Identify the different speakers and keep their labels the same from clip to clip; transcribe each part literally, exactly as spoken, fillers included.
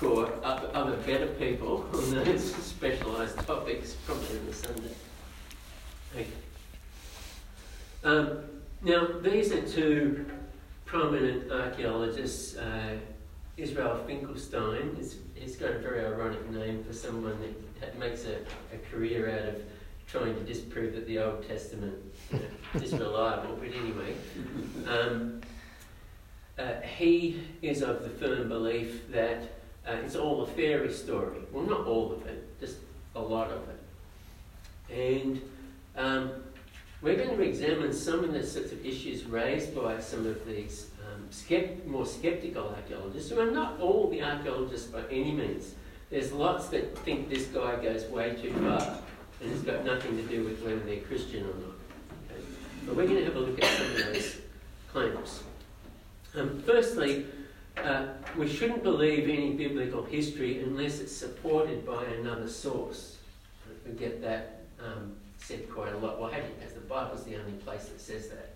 Speaker 1: for other better people on those specialised topics, probably on the Sunday. Okay. Um, now, these are two prominent archaeologists. Uh, Israel Finkelstein, he's, he's got a very ironic name for someone that makes a, a career out of trying to disprove that the Old Testament, you know, is reliable, but anyway. Um, uh, he is of the firm belief that uh, it's all a fairy story. Well, not all of it, just a lot of it. And um, we're going to examine some of the sorts of issues raised by some of these um, skept- more sceptical archaeologists, who are not all the archaeologists by any means. There's lots that think this guy goes way too far, and it's got nothing to do with whether they're Christian or not. Okay? But we're going to have a look at some of those claims. Um, firstly, uh, we shouldn't believe any biblical history unless it's supported by another source. We get that um, said quite a lot. Well, how do you, as the Bible's the only place that says that.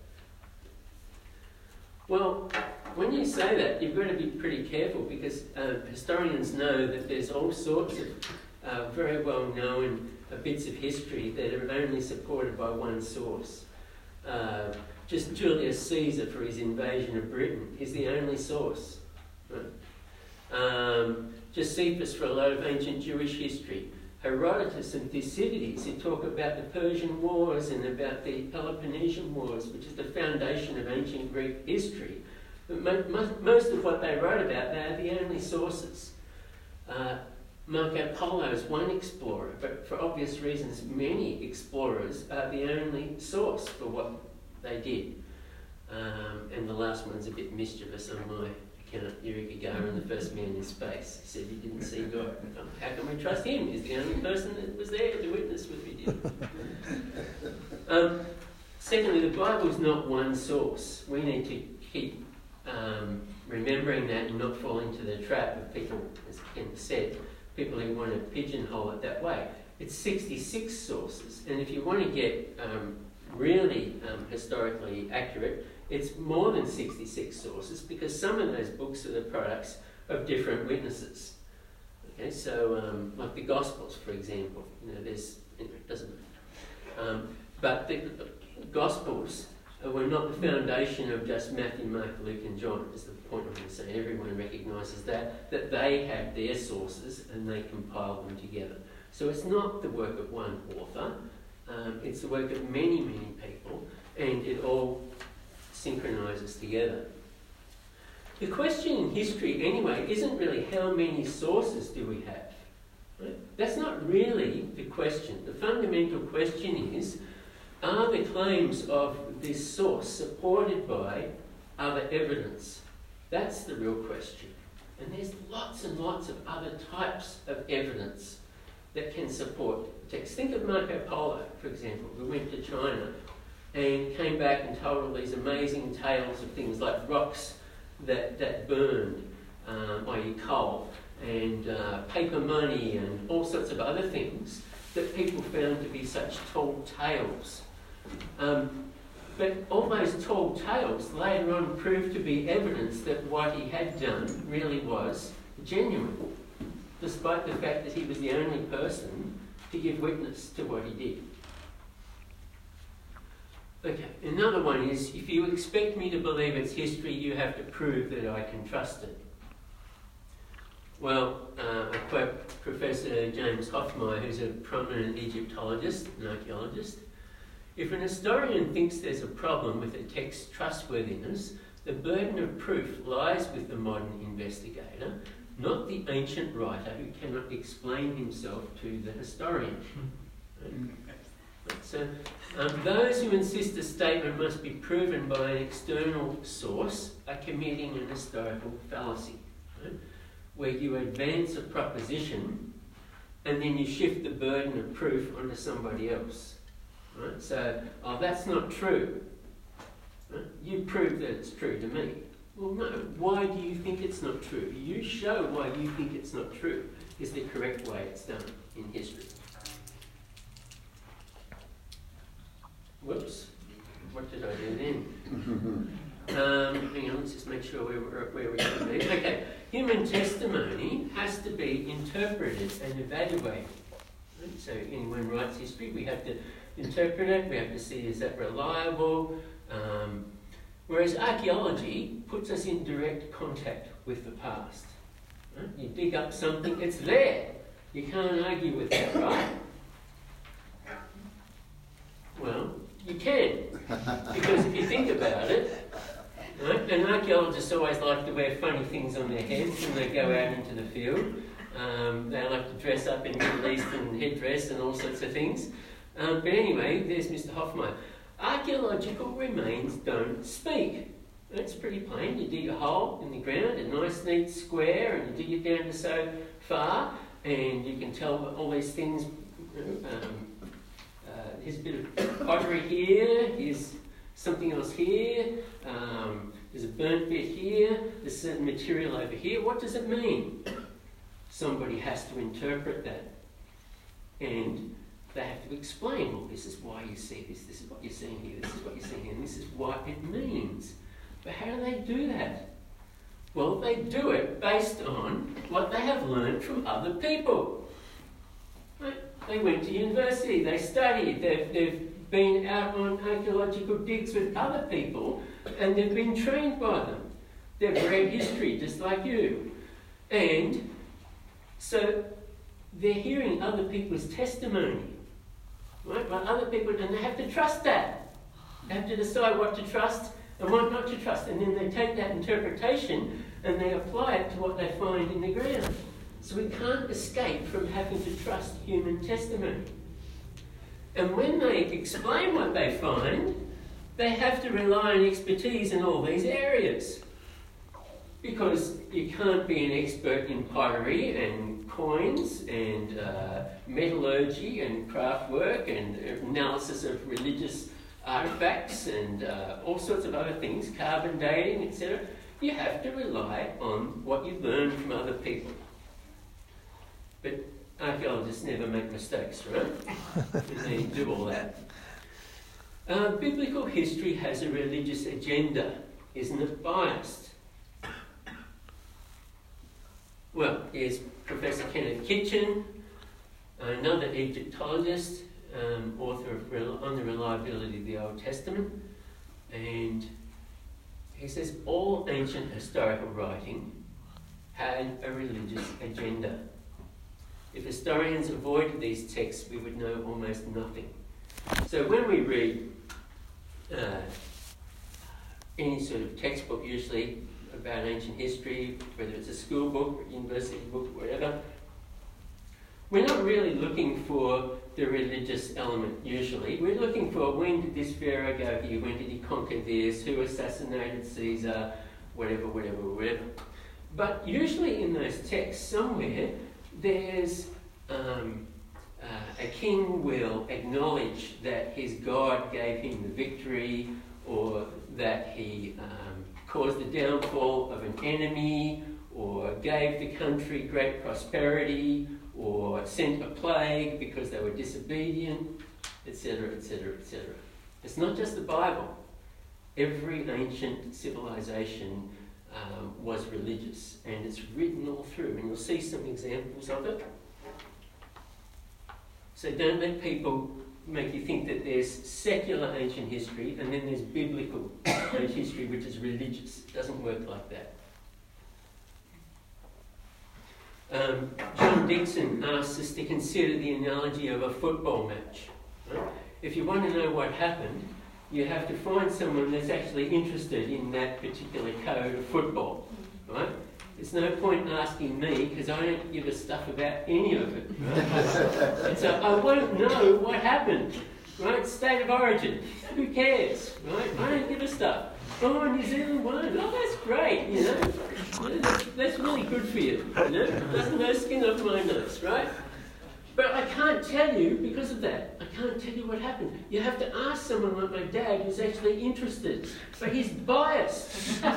Speaker 1: Well, when you say that, you've got to be pretty careful, because uh, historians know that there's all sorts of uh, very well-known uh, bits of history that are only supported by one source. Uh, just Julius Caesar, for his invasion of Britain, is the only source. Right? Um, Josephus for a lot of ancient Jewish history. Herodotus and Thucydides, who talk about the Persian Wars and about the Peloponnesian Wars, which is the foundation of ancient Greek history. But mo- most of what they wrote about, they are the only sources. Uh, Marco Polo is one explorer, but for obvious reasons, many explorers are the only source for what they did. Um, and the last one's a bit mischievous on my account. Yuri Gagarin, the first man in space, he said he didn't see God. How can we trust him? He's the only person that was there to witness what we did. um, secondly, the Bible is not one source. We need to keep um, remembering that and not fall into the trap of people, as Ken said, people who want to pigeonhole it that way. It's sixty-six sources, and if you want to get um, really um, historically accurate, it's more than sixty-six sources, because some of those books are the products of different witnesses. Okay, so um, like the Gospels, for example, you know, there's it doesn't matter. Um, but the, the Gospels uh, were not the foundation of just Matthew, Mark, Luke, and John. Is the point I'm saying. Everyone recognises that that they have their sources and they compile them together. So it's not the work of one author. Um, it's the work of many, many people, and it all synchronises together. The question in history, anyway, isn't really how many sources do we have. Right? That's not really the question. The fundamental question is, are the claims of this source supported by other evidence? That's the real question. And there's lots and lots of other types of evidence that can support text. Think of Marco Polo, for example, who went to China and came back and told all these amazing tales of things like rocks that, that burned, um, that is coal, and uh, paper money and all sorts of other things that people found to be such tall tales. Um, but all those tall tales later on proved to be evidence that what he had done really was genuine, despite the fact that he was the only person to give witness to what he did. Okay, another one is, if you expect me to believe it's history, you have to prove that I can trust it. Well, uh, I quote Professor James Hoffmeyer, who's a prominent Egyptologist and archaeologist. If an historian thinks there's a problem with a text's trustworthiness, the burden of proof lies with the modern investigator, not the ancient writer who cannot explain himself to the historian. Right? So, um, those who insist a statement must be proven by an external source are committing an historical fallacy, right? Where you advance a proposition and then you shift the burden of proof onto somebody else. Right? So, oh, that's not true. Right? You prove that it's true to me. Well, no. Why do you think it's not true? You show why you think it's not true is the correct way it's done in history. Whoops. What did I do then? um, hang on, let's just make sure we're where we should be. Okay. human testimony has to be interpreted and evaluated. Right? So anyone writes history, we have to interpret it, we have to see is that reliable. Um, whereas archaeology puts us in direct contact with the past. Right? You dig up something, it's there. You can't argue with that, right? Well, you can. Because if you think about it, right, and archaeologists always like to wear funny things on their heads when they go out into the field. Um, they like to dress up in Middle Eastern headdress and all sorts of things. Um, but anyway, there's Mister Hoffmeyer. Archaeological remains don't speak. It's pretty plain. You dig a hole in the ground, a nice neat square, and you dig it down to so far, and you can tell all these things. Um, uh, here's a bit of pottery here, here's something else here, um, there's a burnt bit here, there's certain material over here. What does it mean? Somebody has to interpret that. And they have to explain, well, this is why you see this, this is what you're seeing here, this is what you're seeing here, and this is what it means. But how do they do that? Well, they do it based on what they have learned from other people. Right? They went to university, they studied, they've, they've been out on archaeological digs with other people, and they've been trained by them. They've read history just like you. And so they're hearing other people's testimony. Right? But other people, and they have to trust that. They have to decide what to trust and what not to trust. And then they take that interpretation and they apply it to what they find in the ground. So we can't escape from having to trust human testimony. And when they explain what they find, they have to rely on expertise in all these areas. Because you can't be an expert in pottery and coins and uh, metallurgy and craft work and analysis of religious artifacts and uh, all sorts of other things, carbon dating, et cetera. You have to rely on what you learn from other people. But archaeologists never make mistakes, right? They do all that. Uh, biblical history has a religious agenda. Isn't it biased? Well, here's Professor Kenneth Kitchen, another Egyptologist, um, author of Rel- On the Reliability of the Old Testament, and he says all ancient historical writing had a religious agenda. If historians avoided these texts, we would know almost nothing. So when we read uh, any sort of textbook, usually about ancient history, whether it's a school book, or university book, whatever, we're not really looking for the religious element usually. We're looking for when did this pharaoh go here, when did he conquer this, who assassinated Caesar, whatever, whatever, whatever. But usually in those texts somewhere, there's um, uh, a king will acknowledge that his God gave him the victory, or that he um, caused the downfall of an enemy, or gave the country great prosperity, or sent a plague because they were disobedient, et cetera, et cetera, et cetera. It's not just the Bible. Every ancient civilization um, was religious, and it's written all through, and you'll see some examples of it. So don't let people make you think that there's secular ancient history and then there's biblical ancient history which is religious. It doesn't work like that. Um, John Dixon asks us to consider the analogy of a football match. Right? If you want to know what happened, you have to find someone that's actually interested in that particular code of football. Right? There's no point asking me because I don't give a stuff about any of it. Right? And so I won't know what happened. Right? State of origin. Who cares? Right? I don't give a stuff. Oh, New Zealand won. Oh, that's great. You know, that's, that's really good for you. You know, doesn't no skin off my nose, right? But I can't tell you because of that. I can't tell you what happened. You have to ask someone like my dad who's actually interested. But he's biased.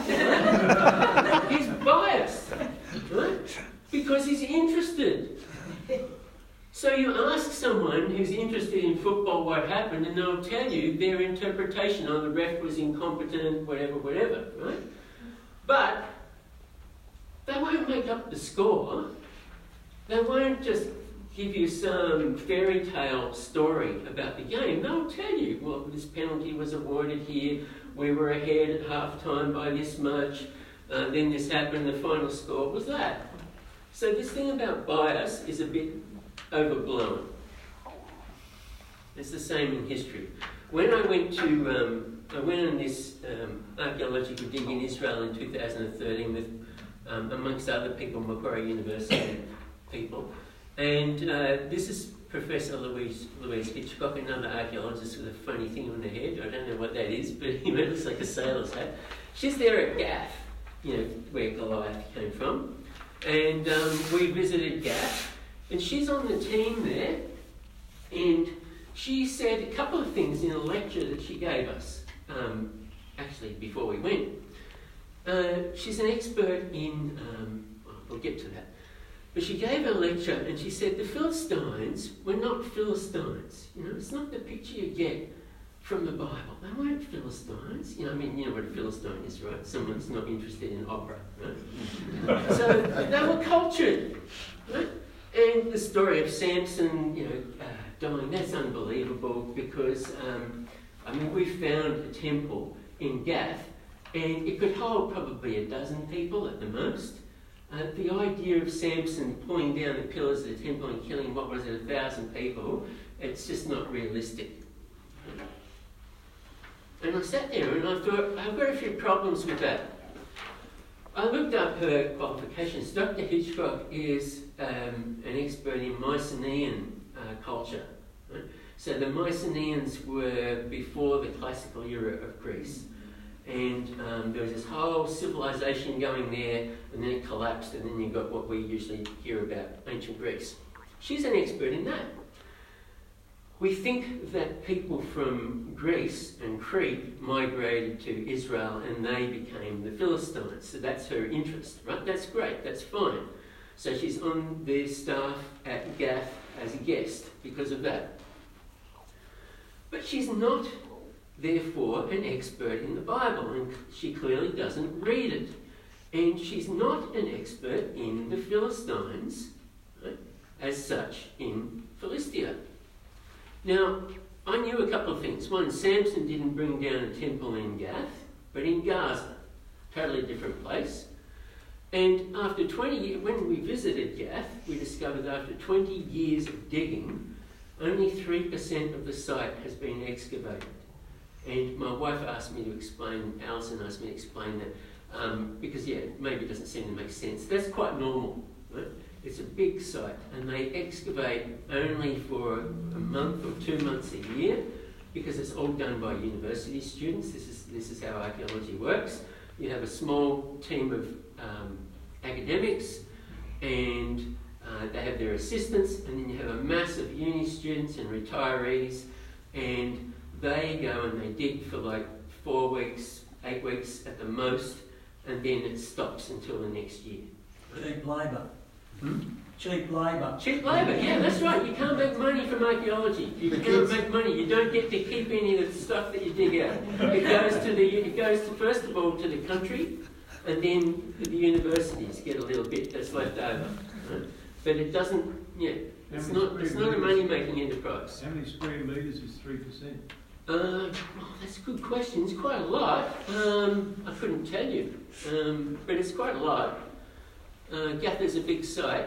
Speaker 1: He's biased. Right? Because he's interested. So you ask someone who's interested in football what happened, and they'll tell you their interpretation. Oh, the ref was incompetent, whatever, whatever, right? But they won't make up the score. They won't just give you some fairy tale story about the game. They'll tell you, well, this penalty was awarded here, we were ahead at half time by this much, uh, then this happened, the final score was that. So this thing about bias is a bit overblown. It's the same in history. When I went to, um, I went on this um, archaeological dig in Israel in two thousand thirteen with, um, amongst other people, Macquarie University people. And uh, this is Professor Louise, Louise Hitchcock, another archaeologist with a funny thing on her head. I don't know what that is, but it looks like a sailor's hat. She's there at Gath, you know, where Goliath came from. And um, we visited Gath, and she's on the team there, and she said a couple of things in a lecture that she gave us, um, actually before we went. Uh, she's an expert in, um, well, we'll get to that, but she gave a lecture and she said the Philistines were not Philistines. You know, it's not the picture you get from the Bible. They weren't Philistines. You know, I mean, you know what a Philistine is, right? Someone's not interested in opera, right? So they were cultured, right? And the story of Samson, you know, uh, dying, that's unbelievable because, um, I mean, we found a temple in Gath and it could hold probably a dozen people at the most. Uh, the idea of Samson pulling down the pillars of the temple and killing, what was it, a thousand people, it's just not realistic. And I sat there and I thought, I've got a few problems with that. I looked up her qualifications. Doctor Hitchcock is um, an expert in Mycenaean uh, culture. Right? So the Mycenaeans were before the classical era of Greece. And um, there was this whole civilization going there, and then it collapsed, and then you got what we usually hear about, ancient Greece. She's an expert in that. We think that people from Greece and Crete migrated to Israel and they became the Philistines. So that's her interest, right? That's great, that's fine. So she's on the staff at Gath as a guest because of that. But she's not, therefore, an expert in the Bible, and she clearly doesn't read it. And she's not an expert in the Philistines, right, as such, in Philistia. Now, I knew a couple of things. One, Samson didn't bring down a temple in Gath, but in Gaza. Totally different place. And after twenty years, when we visited Gath, we discovered that after twenty years of digging, only three percent of the site has been excavated. And my wife asked me to explain, Alison asked me to explain that, um, because, yeah, maybe it doesn't seem to make sense. That's quite normal, right? It's a big site, and they excavate only for a month or two months a year, because it's all done by university students. This is, this is how archaeology works. You have a small team of um, academics, and uh, they have their assistants, and then you have a mass of uni students and retirees, and they go and they dig for like four weeks, eight weeks at the most, and then it stops until the next year.
Speaker 2: Cheap labour.
Speaker 1: Hmm?
Speaker 2: Cheap labour.
Speaker 1: Cheap labour, yeah, that's right. You can't make money from archaeology. You can't make money. You don't get to keep any of the stuff that you dig out. It goes to the. It goes to, first of all to the country, and then the universities get a little bit that's left over. Right? But it doesn't. Yeah, it's not. It's not a money-making enterprise.
Speaker 3: How many square metres is three percent?
Speaker 1: Uh, oh, that's a good question. It's quite a lot. Um, I couldn't tell you, um, but it's quite a lot. Uh, Gath is a big site.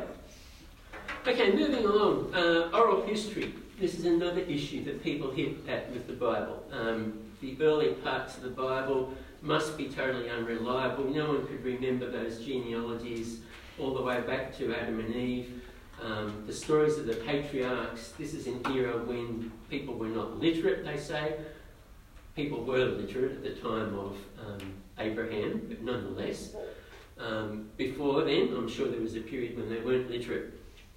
Speaker 1: Okay, moving along. Uh, oral history. This is another issue that people hit at with the Bible. Um, the early parts of the Bible must be totally unreliable. No one could remember those genealogies all the way back to Adam and Eve. Um, the stories of the patriarchs. This is an era when people were not literate, they say. People were literate at the time of um, Abraham, but nonetheless. Um, before then, I'm sure there was a period when they weren't literate.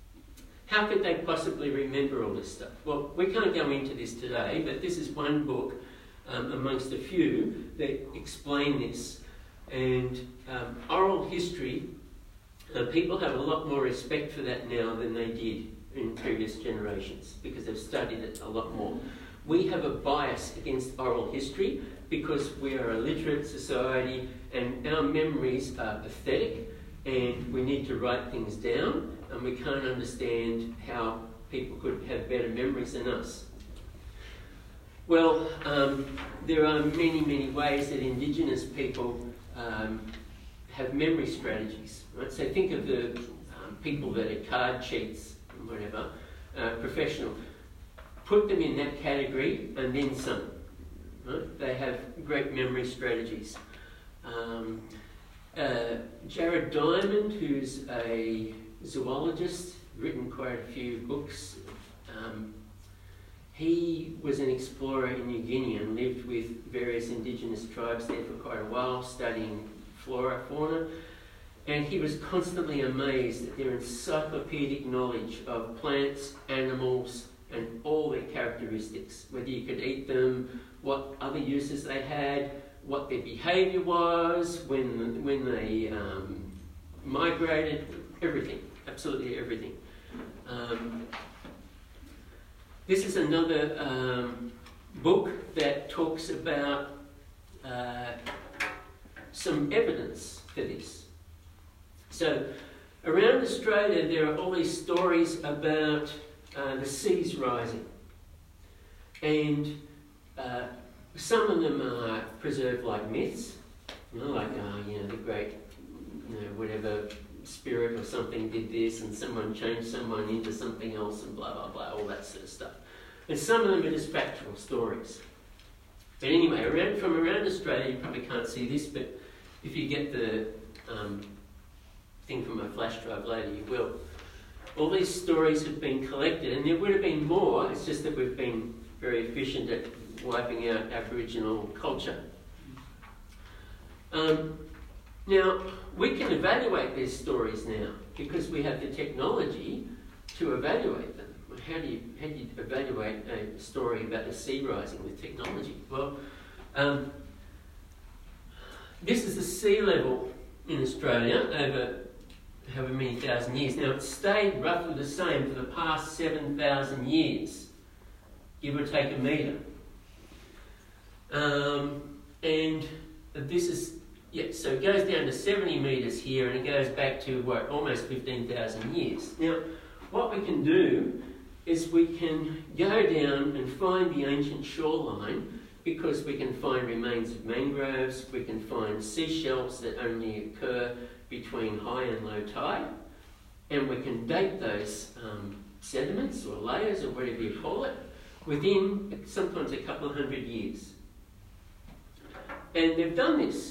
Speaker 1: How could they possibly remember all this stuff? Well, we can't go into this today, but this is one book um, amongst a few that explain this. And um, oral history, uh, people have a lot more respect for that now than they did in previous generations because they've studied it a lot more. We have a bias against oral history because we are a literate society and our memories are pathetic and we need to write things down, and we can't understand how people could have better memories than us. Well, um, there are many, many ways that Indigenous people um, have memory strategies. Right? So think of the um, people that are card cheats and whatever, uh, professional. Put them in that category and then some. Right? They have great memory strategies. Um, uh, Jared Diamond, who's a zoologist, written quite a few books. Um, he was an explorer in New Guinea and lived with various indigenous tribes there for quite a while, studying flora, fauna, and he was constantly amazed at their encyclopedic knowledge of plants, animals, and all their characteristics, whether you could eat them, what other uses they had, what their behaviour was, when, when they um, migrated, everything, absolutely everything. Um, this is another um, book that talks about uh, some evidence for this. So, around Australia there are all these stories about uh, the seas rising, and uh, some of them are preserved like myths, you know, like uh, you know the great, you know, whatever spirit or something did this, and someone changed someone into something else, and blah blah blah, all that sort of stuff. And some of them are just factual stories. But anyway, around, from around Australia, you probably can't see this, but if you get the um, thing from my flash drive later, you will. All these stories have been collected, and there would have been more, it's just that we've been very efficient at wiping out Aboriginal culture. Um, now, we can evaluate these stories now, because we have the technology to evaluate them. How do you, how do you evaluate a story about the sea rising with technology? Well, um, this is the sea level in Australia over however many thousand years. Now, it's stayed roughly the same for the past seven thousand years, give or take a metre. Um, and this is, yeah, so it goes down to seventy metres here, and it goes back to, what, almost fifteen thousand years. Now, what we can do is we can go down and find the ancient shoreline, because we can find remains of mangroves, we can find seashells that only occur between high and low tide, and we can date those um, sediments or layers or whatever you call it within sometimes a couple of hundred years. And they've done this.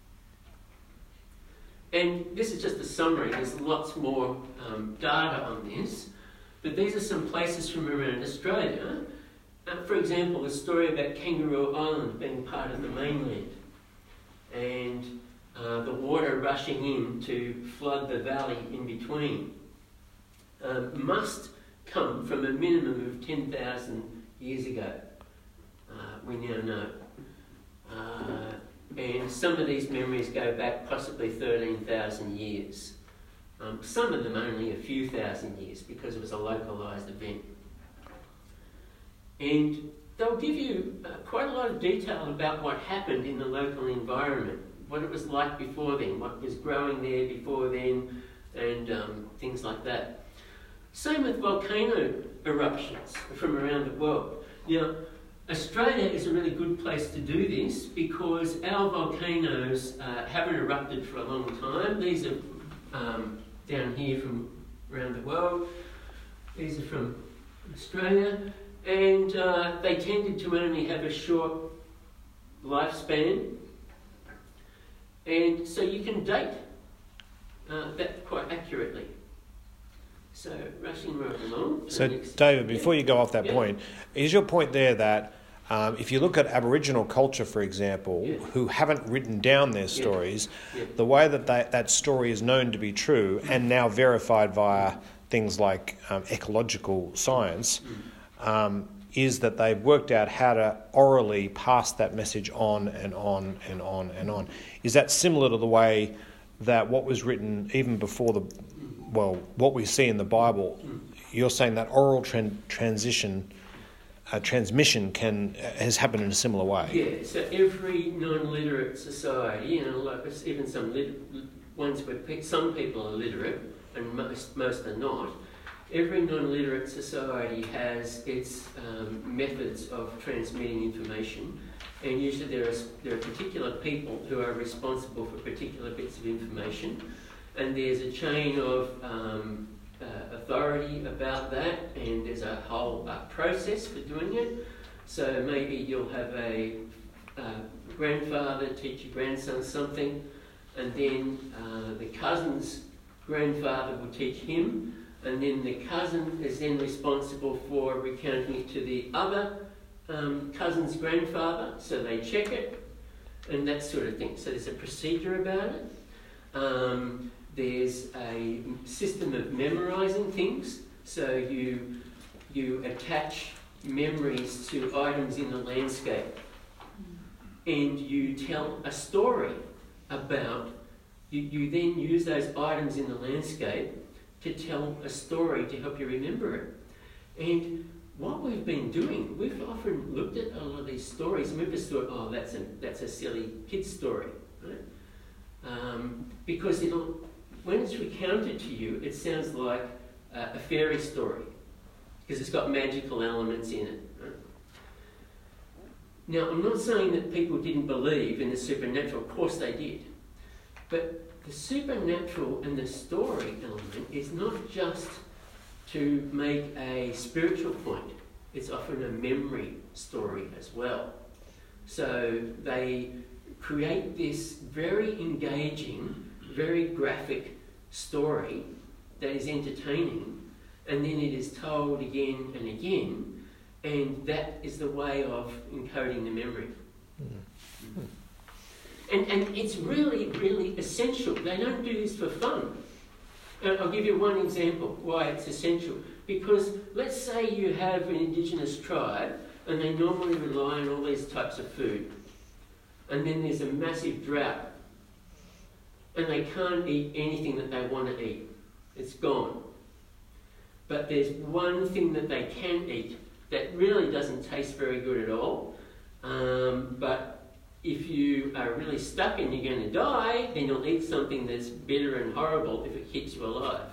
Speaker 1: And this is just a summary, there's lots more um, data on this. But these are some places from around Australia. Uh, for example, the story about Kangaroo Island being part of the mainland, and uh, the water rushing in to flood the valley in between, um, must come from a minimum of ten thousand years ago, uh, we now know. Uh, and some of these memories go back possibly thirteen thousand years. Um, some of them only a few thousand years, because it was a localised event. And they'll give you uh, quite a lot of detail about what happened in the local environment, what it was like before then, what was growing there before then, and um, things like that. Same with volcano eruptions from around the world. Now, Australia is a really good place to do this, because our volcanoes uh, haven't erupted for a long time. These are um, down here from around the world. These are from Australia, and uh, they tended to only have a short lifespan, and so you can date uh, that quite accurately. So, rushing right along.
Speaker 4: So,
Speaker 1: next,
Speaker 4: David, before
Speaker 1: yeah.
Speaker 4: you go off that
Speaker 1: yeah.
Speaker 4: point, is your point there that Um, if you look at Aboriginal culture, for example,
Speaker 1: yeah.
Speaker 4: who haven't written down their stories,
Speaker 1: Yeah. Yeah.
Speaker 4: the way that they, that story is known to be true and now verified via things like um, ecological science, um, is that they've worked out how to orally pass that message on and on and on and on. Is that similar to the way that what was written even before the, well, what we see in the Bible, you're saying that oral tran- transition Uh, transmission can uh, has happened in a similar way?
Speaker 1: Yeah, so every non-literate society, you know, like even some lit- ones where pe- some people are literate and most, most are not. Every non-literate society has its um, methods of transmitting information, and usually there are, there are particular people who are responsible for particular bits of information, and there's a chain of um, uh, authority about that, and there's a whole uh, process for doing it. So maybe you'll have a uh, grandfather teach your grandson something, and then uh, the cousin's grandfather will teach him, and then the cousin is then responsible for recounting it to the other um, cousin's grandfather, so they check it, and that sort of thing. So there's a procedure about it. Um, there's a system of memorising things, so you, you attach memories to items in the landscape, and you tell a story about, you, you then use those items in the landscape to tell a story to help you remember it. And what we've been doing, we've often looked at a lot of these stories and we've just thought, oh, that's a, that's a silly kid's story, right? Um, because it'll, when it's recounted to you, it sounds like uh, a fairy story, because it's got magical elements in it. Right? Now, I'm not saying that people didn't believe in the supernatural, of course they did. But the supernatural and the story element is not just to make a spiritual point, it's often a memory story as well. So they create this very engaging, very graphic story that is entertaining, and then it is told again and again, and that is the way of encoding the memory. Mm-hmm. And, and it's really, really essential. They don't do this for fun. And I'll give you one example why it's essential. Because let's say you have an indigenous tribe and they normally rely on all these types of food. And then there's a massive drought. And they can't eat anything that they want to eat. It's gone. But there's one thing that they can eat that really doesn't taste very good at all. Um, but if you are really stuck and you're going to die, then you'll eat something that's bitter and horrible if it keeps you alive.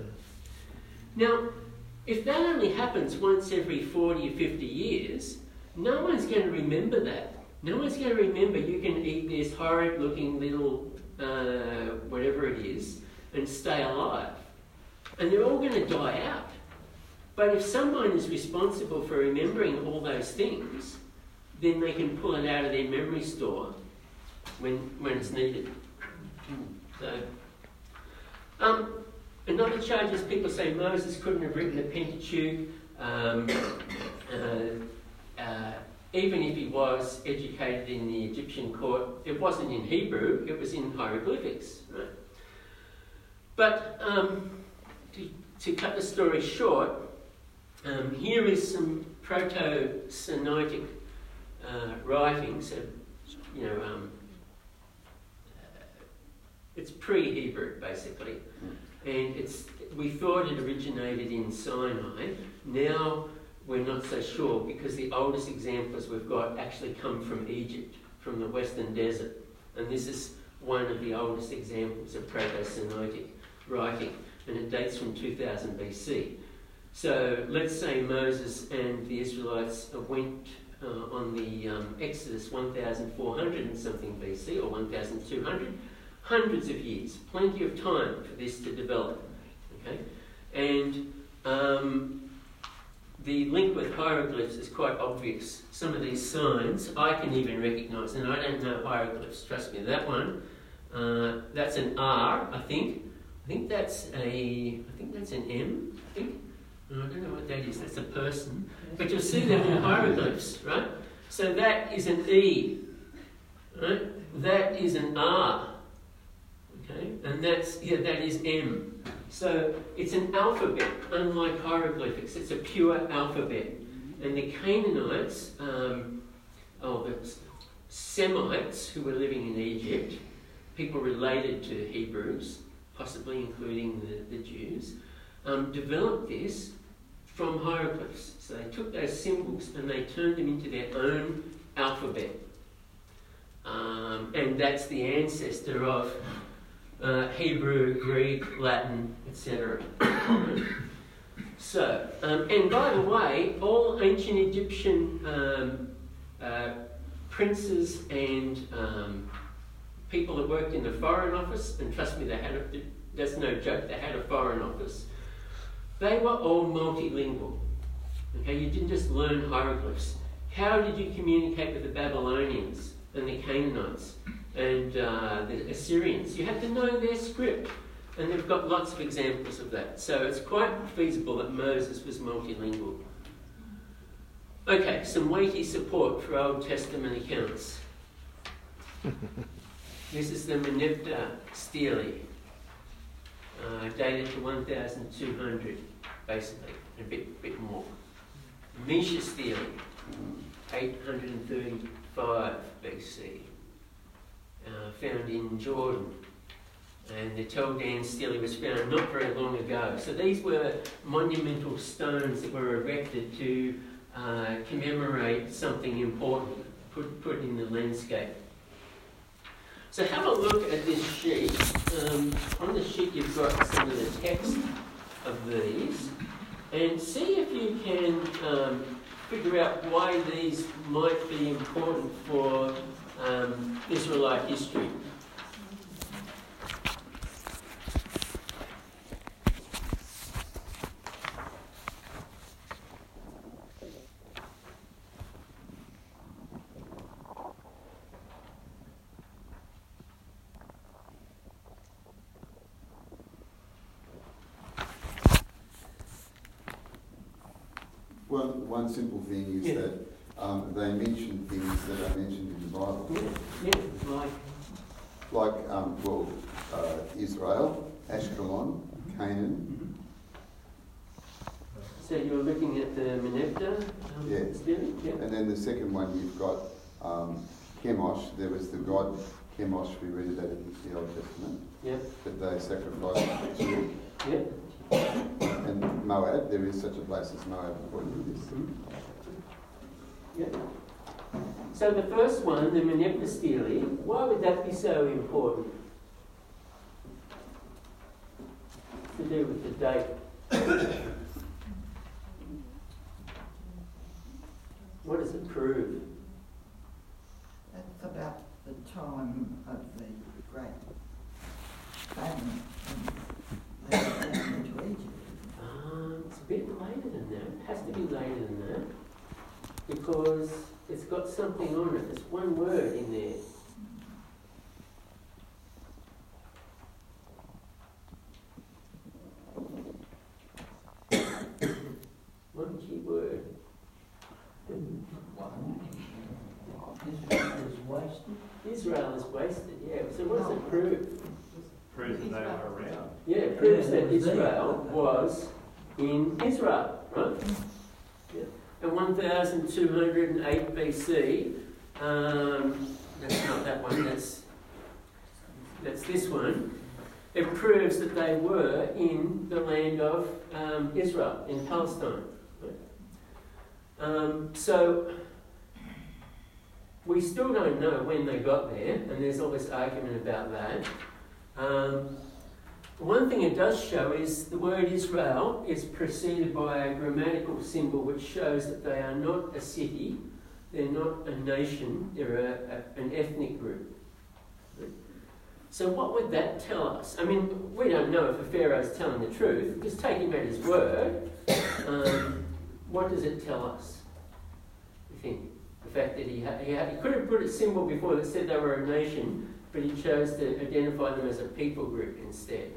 Speaker 1: Now, if that only happens once every forty or fifty years, no one's going to remember that. No one's going to remember you can eat this horrid looking little uh, whatever it is and stay alive. And they're all going to die out. But if someone is responsible for remembering all those things, then they can pull it out of their memory store when when it's needed. So, um, another charge is people say Moses couldn't have written the Pentateuch, um, uh, uh, even if he was educated in the Egyptian court. It wasn't in Hebrew, it was in hieroglyphics, right? But um, to, to cut the story short, um, here is some Proto-Sinaitic Uh, writing, so, you know, um, uh, it's pre-Hebrew, basically. And it's we thought it originated in Sinai. Now we're not so sure, because the oldest examples we've got actually come from Egypt, from the Western Desert. And this is one of the oldest examples of Proto-Sinaitic writing, and it dates from two thousand B C. So let's say Moses and the Israelites went Uh, on the um, Exodus one thousand four hundred and something B C, or one thousand two hundred, hundreds of years, plenty of time for this to develop. Okay, and um, the link with hieroglyphs is quite obvious. Some of these signs I can even recognise, and I don't know hieroglyphs. Trust me, that one, uh, that's an R, I think. I think that's a, I think that's an M. I think. I don't know what that is, that's a person. But you'll see that in hieroglyphs, right? So that is an E, right? That is an R, okay? And that's, yeah, that is M. So it's an alphabet, unlike hieroglyphics. It's a pure alphabet. And the Canaanites, um, oh, the Semites who were living in Egypt, people related to the Hebrews, possibly including the, the Jews, um, developed this from hieroglyphs. So they took those symbols and they turned them into their own alphabet. Um, and that's the ancestor of uh, Hebrew, Greek, Latin, et cetera. So, um, and by the way, all ancient Egyptian um, uh, princes and um, people that worked in the Foreign Office, and trust me, they had a, that's no joke, they had a Foreign Office, they were all multilingual. Okay, you didn't just learn hieroglyphs. How did you communicate with the Babylonians and the Canaanites and uh, the Assyrians? You had to know their script. And they've got lots of examples of that. So it's quite feasible that Moses was multilingual. Okay, some weighty support for Old Testament accounts. This is the Merneptah Stele, uh, dated to one thousand two hundred, basically, a bit, bit more. Mesha Stele, eight hundred thirty-five B C, uh, found in Jordan. And the Tel Dan Stele was found not very long ago. So these were monumental stones that were erected to uh, commemorate something important, put, put in the landscape. So have a look at this sheet. Um, on the sheet you've got some of the text of these. And see if you can um, figure out why these might be important for um, Israelite history.
Speaker 5: One, one simple thing is
Speaker 1: Yeah.
Speaker 5: that um, they mention things that are mentioned in the Bible.
Speaker 1: Yeah, yeah, like,
Speaker 5: Like, um, well, uh, Israel, Ashkelon, Canaan.
Speaker 1: so you're looking at the Merneptah um,
Speaker 5: Yeah.
Speaker 1: Stele? Yeah.
Speaker 5: And then the second one you've got um, Chemosh. There was the god Chemosh, we read that in the Old Testament,
Speaker 1: Yeah,
Speaker 5: that they sacrificed to.
Speaker 1: yeah.
Speaker 5: And Moab, there is such a place as Moab according to this.
Speaker 1: Mhm. Yeah. So the first one, the Merneptah Stele, why would that be so important? To do with the date. What does it prove?
Speaker 6: That's about the time of the great famine and they went down into Egypt.
Speaker 1: Um, it's a bit later than that. It has to be later than that. Because it's got something on it. There's one word in there. One key word.
Speaker 2: Israel is wasted.
Speaker 1: Israel is wasted, yeah. So what does it prove?
Speaker 3: Proves that they were around.
Speaker 1: Yeah, it proves
Speaker 2: Yeah,
Speaker 1: that
Speaker 2: it was there.
Speaker 1: Israel was in Israel, right? Yeah. And one thousand two hundred eight B C, um, that's not that one, that's, that's this one. It proves that they were in the land of um, Israel, in Palestine. Right? Um, so, we still don't know when they got there, and there's always argument about that. Um, one thing it does show is the word Israel is preceded by a grammatical symbol which shows that they are not a city, they're not a nation, they're a, a, an ethnic group. So what would that tell us? I mean, we don't know if a Pharaoh's telling the truth, just take him at his word. Um, what does it tell us, you think? The fact that he, ha- he, ha- he could have put a symbol before that said they were a nation, but he chose to identify them as a people group instead.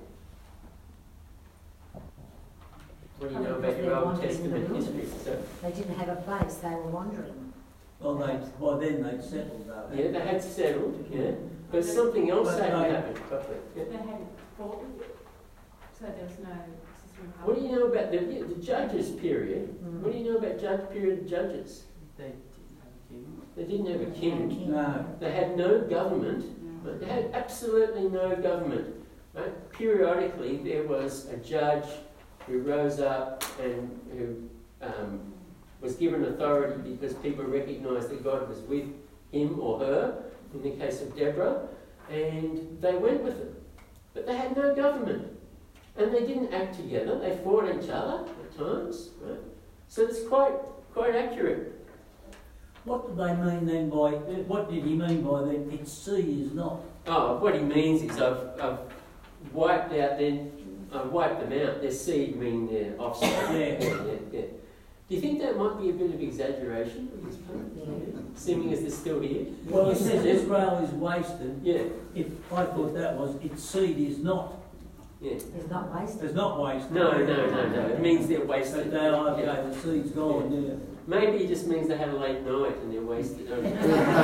Speaker 1: What do you know about your Old Testament history? So,
Speaker 7: They didn't have a place, they were wandering.
Speaker 2: Well, they, by then they'd settled though.
Speaker 1: yeah, they had settled, yeah, but something else
Speaker 2: But
Speaker 1: hadn't
Speaker 2: they-
Speaker 1: happened properly. Yeah.
Speaker 8: They had fought with it, so there was no system of
Speaker 1: What do you know about the, yeah, the Judges period?
Speaker 7: Mm.
Speaker 1: What do you know about judge period of Judges?
Speaker 3: They didn't have a king.
Speaker 1: They didn't have a king.
Speaker 2: No.
Speaker 1: They had no government. Right? They had absolutely no government. Right? Periodically, there was a judge who rose up and who um, was given authority because people recognised that God was with him or her, in the case of Deborah, and they went with it. but they had no government. And they didn't act together. They fought each other at times. Right? So it's quite quite accurate.
Speaker 2: What did they mean then by, what did he mean by then, its sea is not?
Speaker 1: Oh, what he means is I've, I've wiped out their, I've wiped them out. Their seed mean their offspring.
Speaker 2: Yeah.
Speaker 1: yeah, yeah, yeah. Do you think that might be a bit of exaggeration on his part? Yeah. Assuming as they're still here?
Speaker 2: Well, it says Israel is wasted.
Speaker 1: Yeah.
Speaker 2: If I thought that was, its seed is not.
Speaker 1: Yeah.
Speaker 7: It's not wasted.
Speaker 2: It's not wasted.
Speaker 1: No, no, no, no. It means they're wasted.
Speaker 2: But they are, okay,
Speaker 1: Yeah.
Speaker 2: the seed's gone, yeah.
Speaker 1: Maybe it just means they had a late night and they're wasted. um,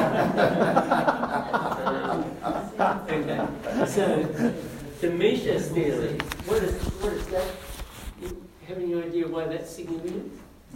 Speaker 1: okay. So, the Misha's theory, what is, what is that? You have any idea why that's significant?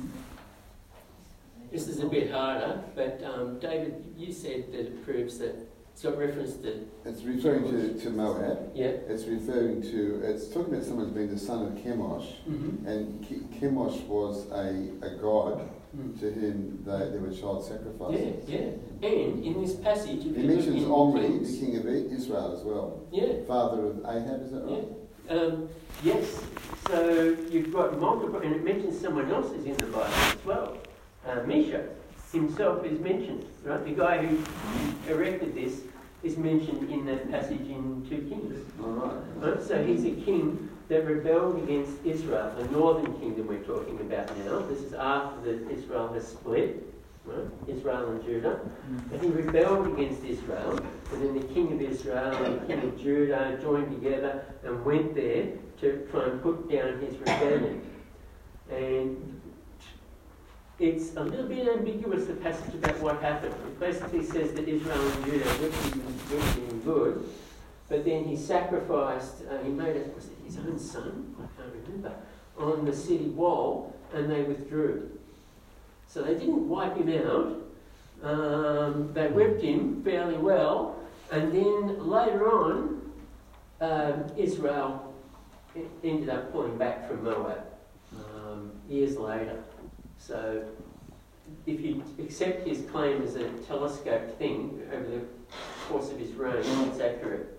Speaker 1: This is a bit harder, but um, David, you said that it proves that it's got reference to.
Speaker 5: It's referring to, to Moab.
Speaker 1: Yeah.
Speaker 5: It's referring to, it's talking about someone being the son of Chemosh,
Speaker 1: Mm-hmm.
Speaker 5: and Che- Chemosh was a, a god
Speaker 1: Mm.
Speaker 5: to whom they, there were child
Speaker 1: Yeah,
Speaker 5: sacrifices.
Speaker 1: yeah. And in this passage, if
Speaker 5: He
Speaker 1: you look
Speaker 5: mentions
Speaker 1: in
Speaker 5: Omri,
Speaker 1: Kings-
Speaker 5: the king of I- Israel as well,
Speaker 1: Yeah.
Speaker 5: father of Ahab, is that right?
Speaker 1: Yeah. Um, yes. So you've got multiple, and it mentions someone else is in the Bible as well. Uh, Misha himself is mentioned, right? The guy who erected this is mentioned in that passage in two Kings.
Speaker 5: All right.
Speaker 1: Right? So he's a king that rebelled against Israel, the northern kingdom we're talking about now. This is after that Israel has split, right? Israel and Judah. And he rebelled against Israel, and then the king of Israel and the king of Judah joined together and went there to try and put down his rebellion. And it's a little bit ambiguous, the passage about what happened. It basically says that Israel and Judah went in good, but then he sacrificed, uh, he made it, was it his own son? I can't remember, on the city wall, and they withdrew. So they didn't wipe him out. Um, they whipped him fairly well, and then later on, um, Israel e- ended up pulling back from Moab um, years later. So if you accept his claim as a telescoped thing over the course of his reign, it's accurate.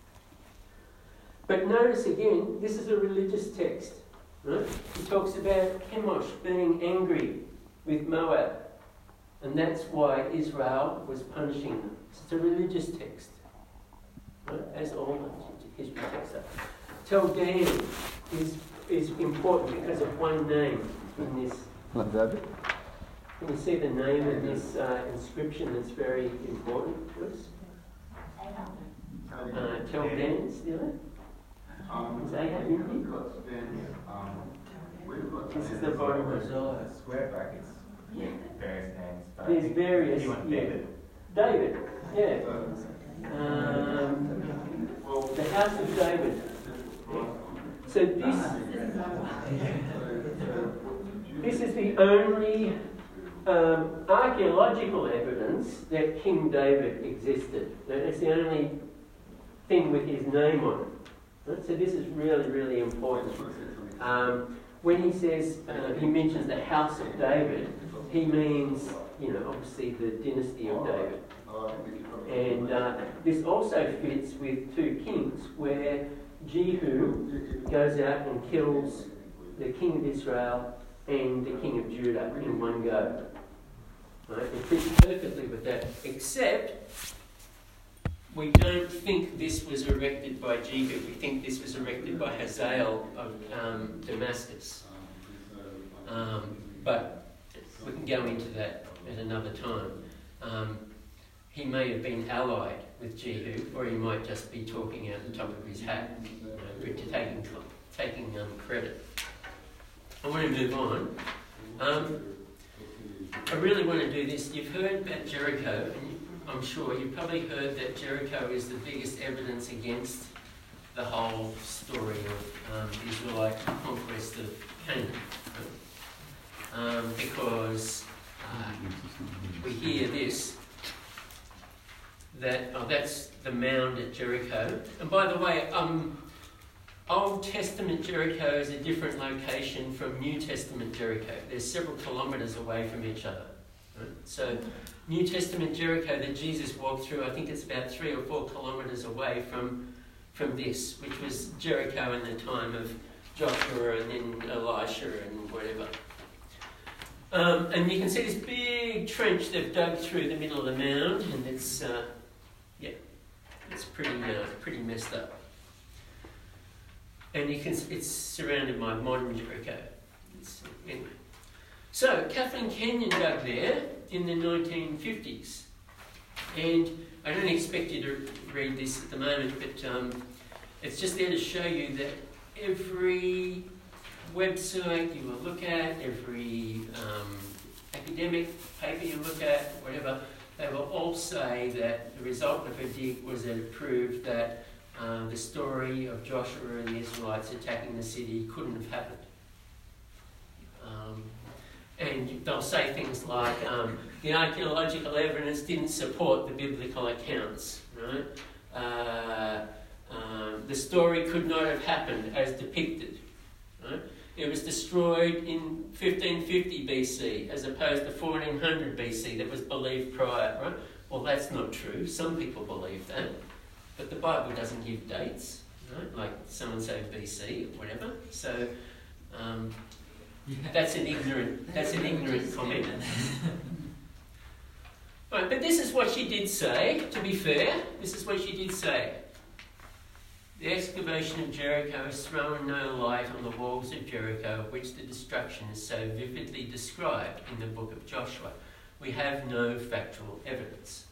Speaker 1: But notice again, this is a religious text. Right? He talks about Chemosh being angry with Moab, and that's why Israel was punishing them. It's a religious text, right? As all history texts are. Tel Dan is, is important because of one name in this.
Speaker 5: David?
Speaker 1: Can you see the name in this uh, inscription that's very important to us? Uh, Tel Dan, still?
Speaker 9: Um,
Speaker 1: Is Ahab in
Speaker 9: we've
Speaker 1: here?
Speaker 9: got Stan's, um, we've got
Speaker 1: This is
Speaker 9: Stan's
Speaker 1: the bottom one.
Speaker 9: uh, square brackets, various names. but I
Speaker 1: There's
Speaker 9: think
Speaker 1: various,
Speaker 9: you want
Speaker 1: yeah.
Speaker 9: David.
Speaker 1: David, yeah.
Speaker 9: So,
Speaker 1: Um,
Speaker 9: well,
Speaker 1: the house of David. So this, this is the only um, archaeological evidence that King David existed. It's the only thing with his name on it. Right? So this is really, really important. Um, when he says, uh, he mentions the house of David, he means, you know, obviously the dynasty of David. And uh, this also fits with two Kings, where Jehu goes out and kills the king of Israel and the king of Judah in one go. Right? It fits perfectly with that, except we don't think this was erected by Jehu. We think this was erected by Hazael of um, Damascus. Um, but we can go into that at another time. Um, he may have been allied with Jehu, or he might just be talking out the top of his hat, you know, taking, taking um, credit. I want to move on. Um, I really want to do this. You've heard about Jericho, and you, I'm sure you've probably heard that Jericho is the biggest evidence against the whole story of um, the Israelite conquest of Canaan. Um, because uh, we hear this, that, oh, that's the mound at Jericho. And by the way, um, Old Testament Jericho is a different location from New Testament Jericho. They're several kilometres away from each other. Right? So New Testament Jericho that Jesus walked through, I think it's about three or four kilometres away from from this, which was Jericho in the time of Joshua and then Elisha and whatever. Um, and you can see this big trench they've dug through the middle of the mound, and it's, uh, yeah, it's pretty, uh, pretty messed up. And you can, it's surrounded by modern Jericho. It's, anyway. So, Kathleen Kenyon dug there in the nineteen fifties. And I don't expect you to read this at the moment, but um, it's just there to show you that every website you will look at, every um, academic paper you look at, whatever, they will all say that the result of a dig was that it proved that uh, the story of Joshua and the Israelites attacking the city couldn't have happened. Um, and they'll say things like, um, the archaeological evidence didn't support the biblical accounts, right? Uh, um, the story could not have happened as depicted, right? It was destroyed in fifteen fifty B C as opposed to fourteen hundred B C that was believed prior, right? Well, that's not true. Some people believe that, but the Bible doesn't give dates, right? Like someone say B C or whatever. So um, that's an ignorant. That's an ignorant comment. Right, but this is what she did say. To be fair, this is what she did say. The excavation of Jericho has thrown no light on the walls of Jericho, of which the destruction is so vividly described in the book of Joshua. We have no factual evidence.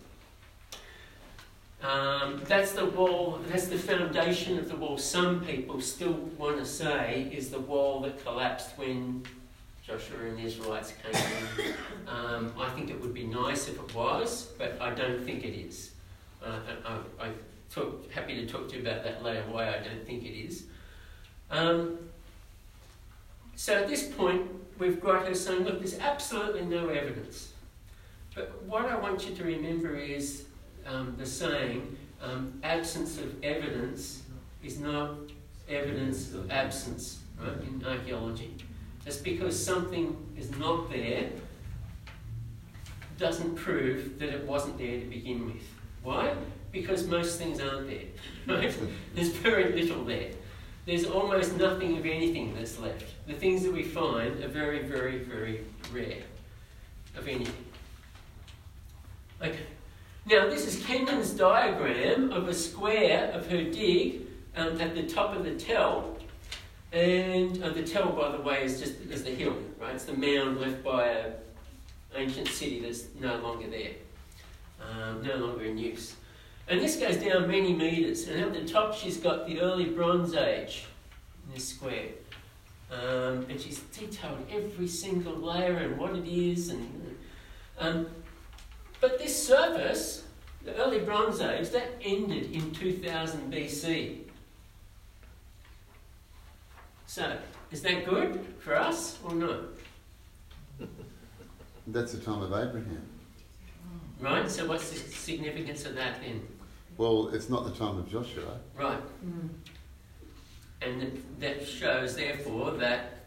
Speaker 1: Right? Um, that's the wall, that's the foundation of the wall. Some people still want to say is the wall that collapsed when Joshua and the Israelites came in. Um, I think it would be nice if it was, but I don't think it is. Uh, I, I, Talk, happy to talk to you about that later, why I don't think it is. Um, so at this point, we've got her saying, look, there's absolutely no evidence. But what I want you to remember is um, the saying, um, absence of evidence is not evidence of absence, right, in archaeology. Just because something is not there doesn't prove that it wasn't there to begin with. Why? Because most things aren't there, right? There's very little there. There's almost nothing of anything that's left. The things that we find are very, very, very rare of anything. Okay. Now, this is Kenyon's diagram of a square of her dig um, at the top of the tell. And uh, the tell, by the way, is just is the hill, right? It's the mound left by an ancient city that's no longer there, um, no longer in use. And this goes down many metres, and at the top she's got the early Bronze Age in this square. Um, and she's detailed every single layer and what it is. And um, But this surface, the early Bronze Age, that ended in two thousand B C. So, is that good for us or not?
Speaker 5: That's the time of Abraham.
Speaker 1: Right, so what's the significance of that then?
Speaker 5: Well, it's not the time of Joshua.
Speaker 1: Right. Mm. And that shows, therefore, that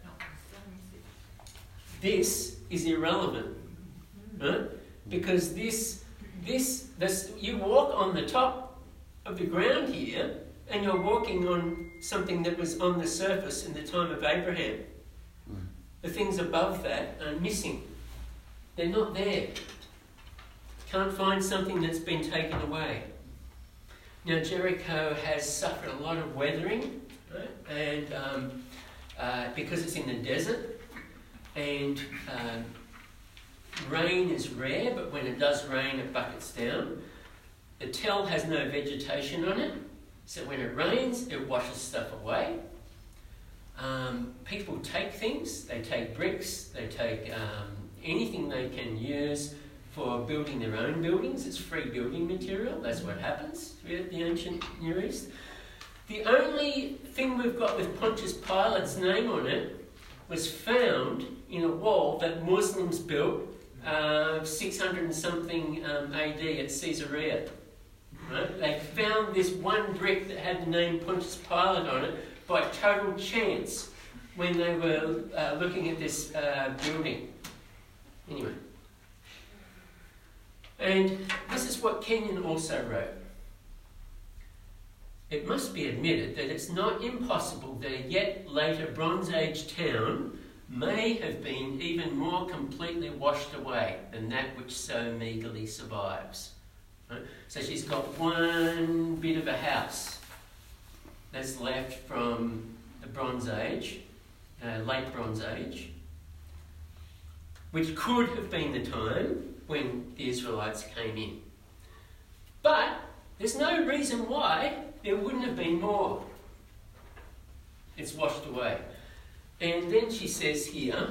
Speaker 1: this is irrelevant. Right? Because this, this, this, you walk on the top of the ground here, and you're walking on something that was on the surface in the time of Abraham. Mm. The things above that are missing. They're not there. Can't find something that's been taken away. Now, Jericho has suffered a lot of weathering, right? and um, uh, because it's in the desert, and um, rain is rare, but when it does rain, it buckets down. The tell has no vegetation on it, so when it rains, it washes stuff away. Um, people take things, they take bricks, they take um, anything they can use for building their own buildings. It's free building material. That's what happens throughout the ancient Near East. The only thing we've got with Pontius Pilate's name on it was found in a wall that Muslims built uh, six hundred and something um, A D at Caesarea. Right? They found this one brick that had the name Pontius Pilate on it by total chance when they were uh, looking at this uh, building. Anyway. And this is what Kenyon also wrote. it must be admitted that it's not impossible that a yet later Bronze Age town may have been even more completely washed away than that which so meagrely survives. Right? So she's got one bit of a house that's left from the Bronze Age, uh, late Bronze Age, which could have been the time when the Israelites came in. But there's no reason why there wouldn't have been more. It's washed away. And then she says here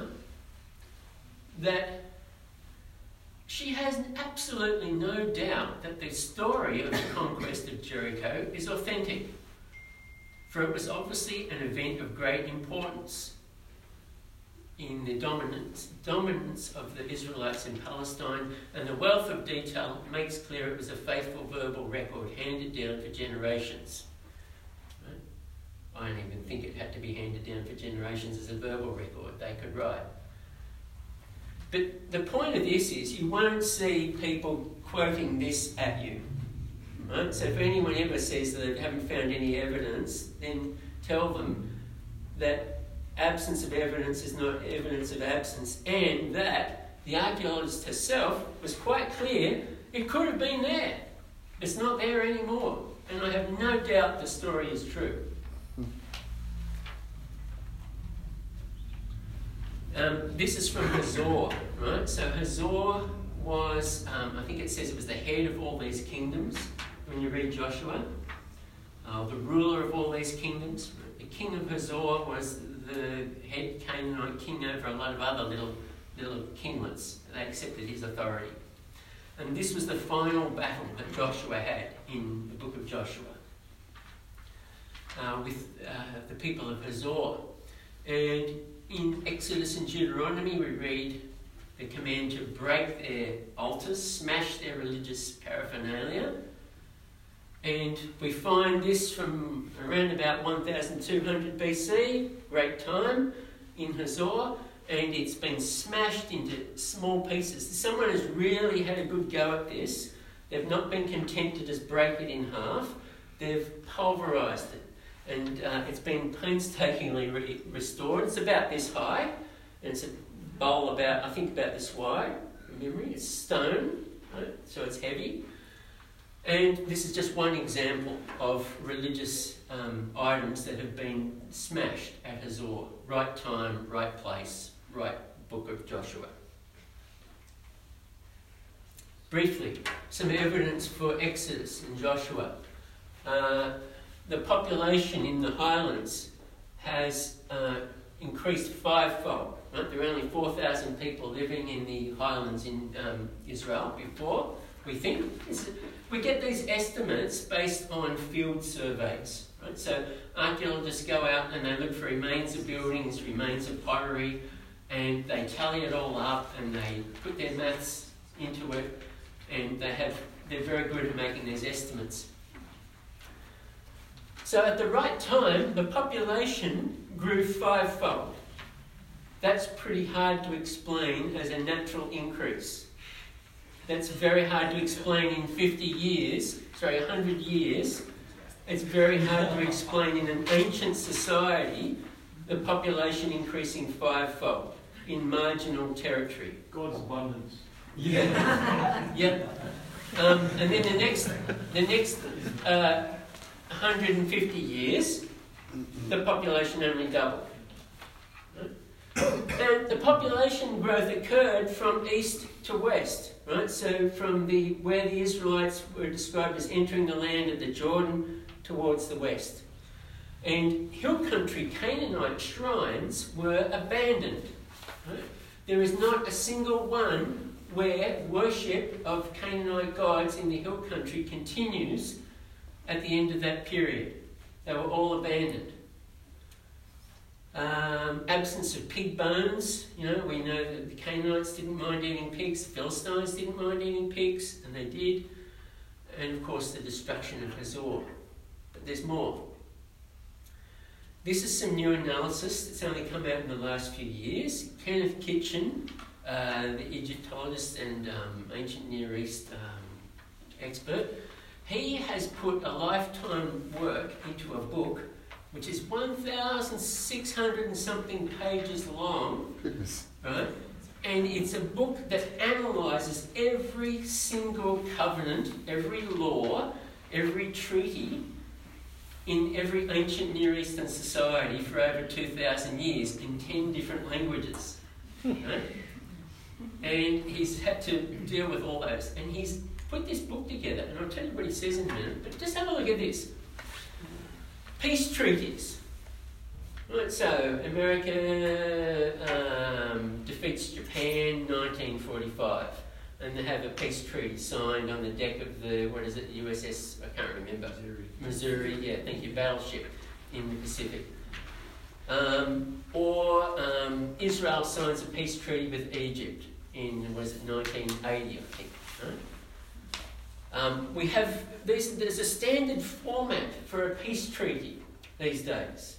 Speaker 1: that she has absolutely no doubt that the story of the conquest of Jericho is authentic, for it was obviously an event of great importance in the dominance, dominance of the Israelites in Palestine, and the wealth of detail makes clear it was a faithful verbal record handed down for generations. Right? I don't even think it had to be handed down for generations as a verbal record. They could write. But the point of this is you won't see people quoting this at you. Right? So if anyone ever says that they haven't found any evidence, then tell them that absence of evidence is not evidence of absence, and that the archaeologist herself was quite clear it could have been there. It's not there anymore. And I have no doubt the story is true. Um, this is from Hazor, right? So Hazor was, um, I think it says it was the head of all these kingdoms when you read Joshua. Uh, the ruler of all these kingdoms. The king of Hazor was the head Canaanite king over a lot of other little little kinglets. They accepted his authority. And this was the final battle that Joshua had in the book of Joshua uh, with uh, the people of Hazor. And in Exodus and Deuteronomy we read the command to break their altars, smash their religious paraphernalia. And we find this from around about one thousand two hundred B C, great time in Hazor, and it's been smashed into small pieces. Someone has really had a good go at this. They've not been content to just break it in half. They've pulverised it, and uh, it's been painstakingly re- restored. It's about this high, and it's a bowl about, I think, about this wide, from memory. It's stone, right? So it's heavy. And this is just one example of religious um, items that have been smashed at Hazor. Right time, right place, right book of Joshua. Briefly, some evidence for Exodus in Joshua. Uh, the population in the highlands has uh, increased fivefold. Right? There were only four thousand people living in the highlands in um, Israel before, we think. It's, We get these estimates based on field surveys. Right? So archaeologists go out and they look for remains of buildings, remains of pottery, and they tally it all up and they put their maths into it, and they have, they're very good at making these estimates. So at the right time, the population grew fivefold. That's pretty hard to explain as a natural increase. That's very hard to explain in fifty years, sorry, one hundred years. It's very hard to explain in an ancient society the population increasing fivefold in marginal territory.
Speaker 3: God's abundance.
Speaker 1: Yeah. yeah. Um, and then the next, the next uh, one hundred fifty years, the population only doubled. And the population growth occurred from east to west, right? So from the where the Israelites were described as entering the land of the Jordan towards the west. And hill country Canaanite shrines were abandoned. Right? There is not a single one where worship of Canaanite gods in the hill country continues at the end of that period. They were all abandoned. Um, absence of pig bones. You know, we know that the Canaanites didn't mind eating pigs, the Philistines didn't mind eating pigs, and they did. And of course the destruction of Hazor. But there's more. This is some new analysis that's only come out in the last few years. Kenneth Kitchen, uh, the Egyptologist and um, ancient Near East um, expert, he has put a lifetime work into a book which is one thousand six hundred and something pages long, right? And it's a book that analyses every single covenant, every law, every treaty in every ancient Near Eastern society for over two thousand years in ten different languages. Right? And he's had to deal with all those. And he's put this book together, and I'll tell you what he says in a minute, but just have a look at this. Peace treaties. Right, so America um, defeats Japan nineteen forty-five, and they have a peace treaty signed on the deck of the, what is it, U S S, I can't remember. Missouri. Missouri, yeah, thank you, battleship in the Pacific. Um, or um, Israel signs a peace treaty with Egypt in, was it nineteen eighty, I think. Right? Um, we have, there's, there's a standard format for a peace treaty these days.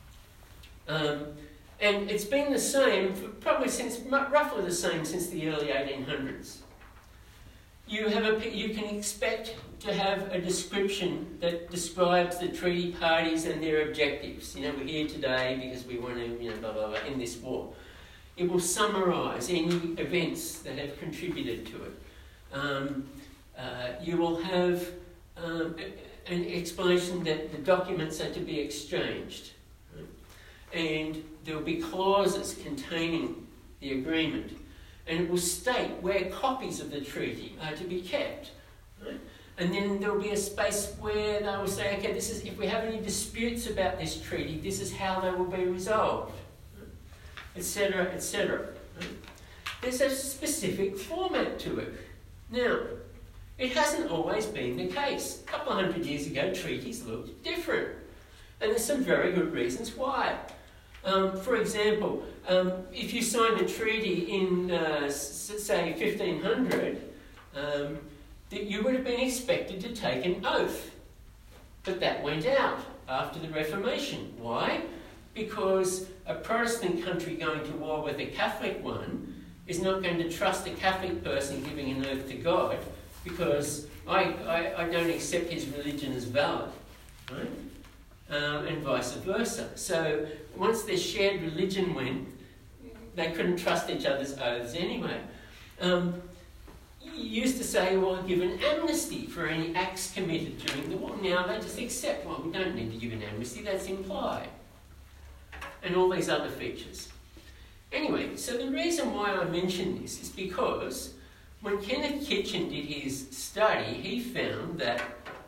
Speaker 1: Um, and it's been the same, for probably since, roughly the same since the early eighteen hundreds. You, have a, you can expect to have a description that describes the treaty parties and their objectives. You know, we're here today because we want to, you know, blah, blah, blah, in this war. It will summarise any events that have contributed to it. Um, uh, you will have um, an explanation that the documents are to be exchanged. Right? And there will be clauses containing the agreement. And it will state where copies of the treaty are to be kept. Right? And then there will be a space where they will say, okay, this is, if we have any disputes about this treaty, this is how they will be resolved, et cetera, et cetera. Right? There's a specific format to it. Now, it hasn't always been the case. A couple of hundred years ago, treaties looked different. And there's some very good reasons why. Um, for example, um, if you signed a treaty in, uh, s- say, fifteen hundred, um, that you would have been expected to take an oath. But that went out after the Reformation. Why? Because a Protestant country going to war with a Catholic one is not going to trust a Catholic person giving an oath to God, because I, I, I don't accept his religion as valid, right? Um, and vice versa. So once their shared religion went, they couldn't trust each other's oaths anyway. Um, you used to say, well, give an amnesty for any acts committed during the war. Now they just accept, well, we don't need to give an amnesty, that's implied. And all these other features. Anyway, so the reason why I mention this is because when Kenneth Kitchen did his study, he found that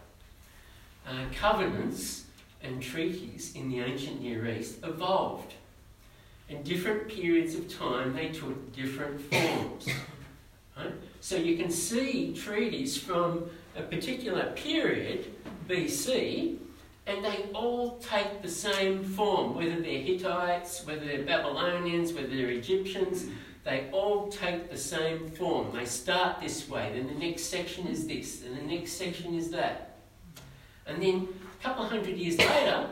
Speaker 1: uh, covenants and treaties in the ancient Near East evolved. In different periods of time, they took different forms. Right? So you can see treaties from a particular period, B C, and they all take the same form, whether they're Hittites, whether they're Babylonians, whether they're Egyptians, they all take the same form. They start this way, then the next section is this, and the next section is that. And then a couple of hundred years later,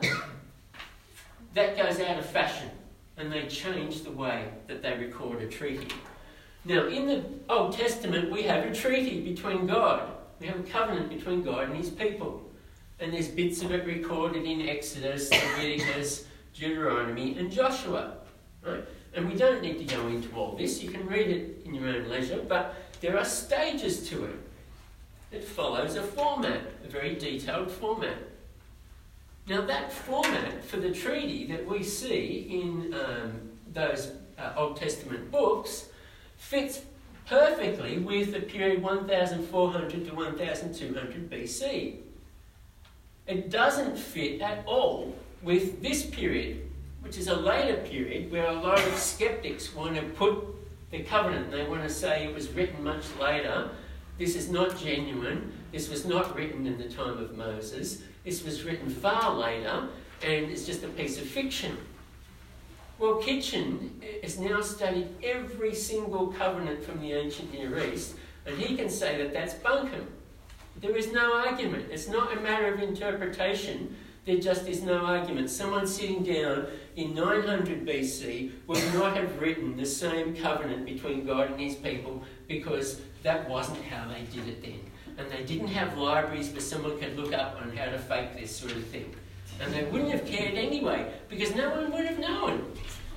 Speaker 1: that goes out of fashion, and they change the way that they record a treaty. Now, in the Old Testament, we have a treaty between God. We have a covenant between God and his people. And there's bits of it recorded in Exodus, Leviticus, Deuteronomy, and Joshua. Right? And we don't need to go into all this. You can read it in your own leisure, but there are stages to it. It follows a format, a very detailed format. Now, that format for the treaty that we see in um, those uh, Old Testament books fits perfectly with the period one thousand four hundred to one thousand two hundred B C. It doesn't fit at all with this period, which is a later period where a lot of skeptics want to put the covenant. They want to say it was written much later. This is not genuine. This was not written in the time of Moses. This was written far later, and it's just a piece of fiction. Well, Kitchen has now studied every single covenant from the ancient Near East, and he can say that that's bunkum. There is no argument. It's not a matter of interpretation. There just is no argument. Someone sitting down in nine hundred B C would not have written the same covenant between God and his people, because that wasn't how they did it then. and they didn't have libraries where someone could look up on how to fake this sort of thing. And they wouldn't have cared anyway, because no one would have known.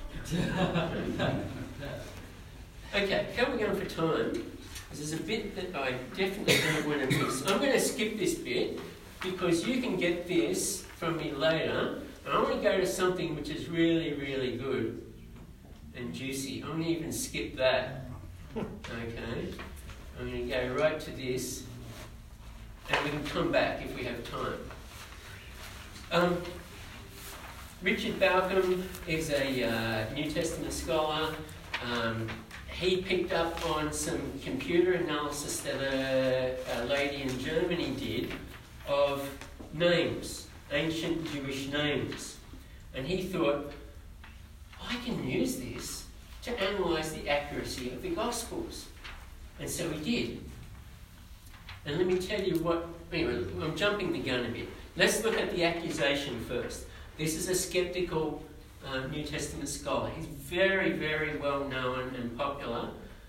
Speaker 1: Okay, how are we going for time? Because there's a bit that I definitely don't want to miss. I'm going to skip this bit, because you can get this from me later. And I want to go to something which is really, really good and juicy. I'm going to even skip that. Okay? I'm going to go right to this, and we can come back if we have time. Um, Richard Balcombe is a uh, New Testament scholar. Um, he picked up on some computer analysis that a, a lady in Germany did of names, ancient Jewish names. And he thought, I can use this to analyse the accuracy of the Gospels. And so he did. And let me tell you what, anyway, I'm jumping the gun a bit. Let's look at the accusation first. This is a skeptical uh, New Testament scholar. He's very, very well known and popular.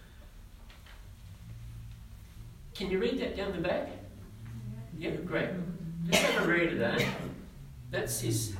Speaker 1: Can you read that down the back? Yeah, great. Let's have a read of that. That's his...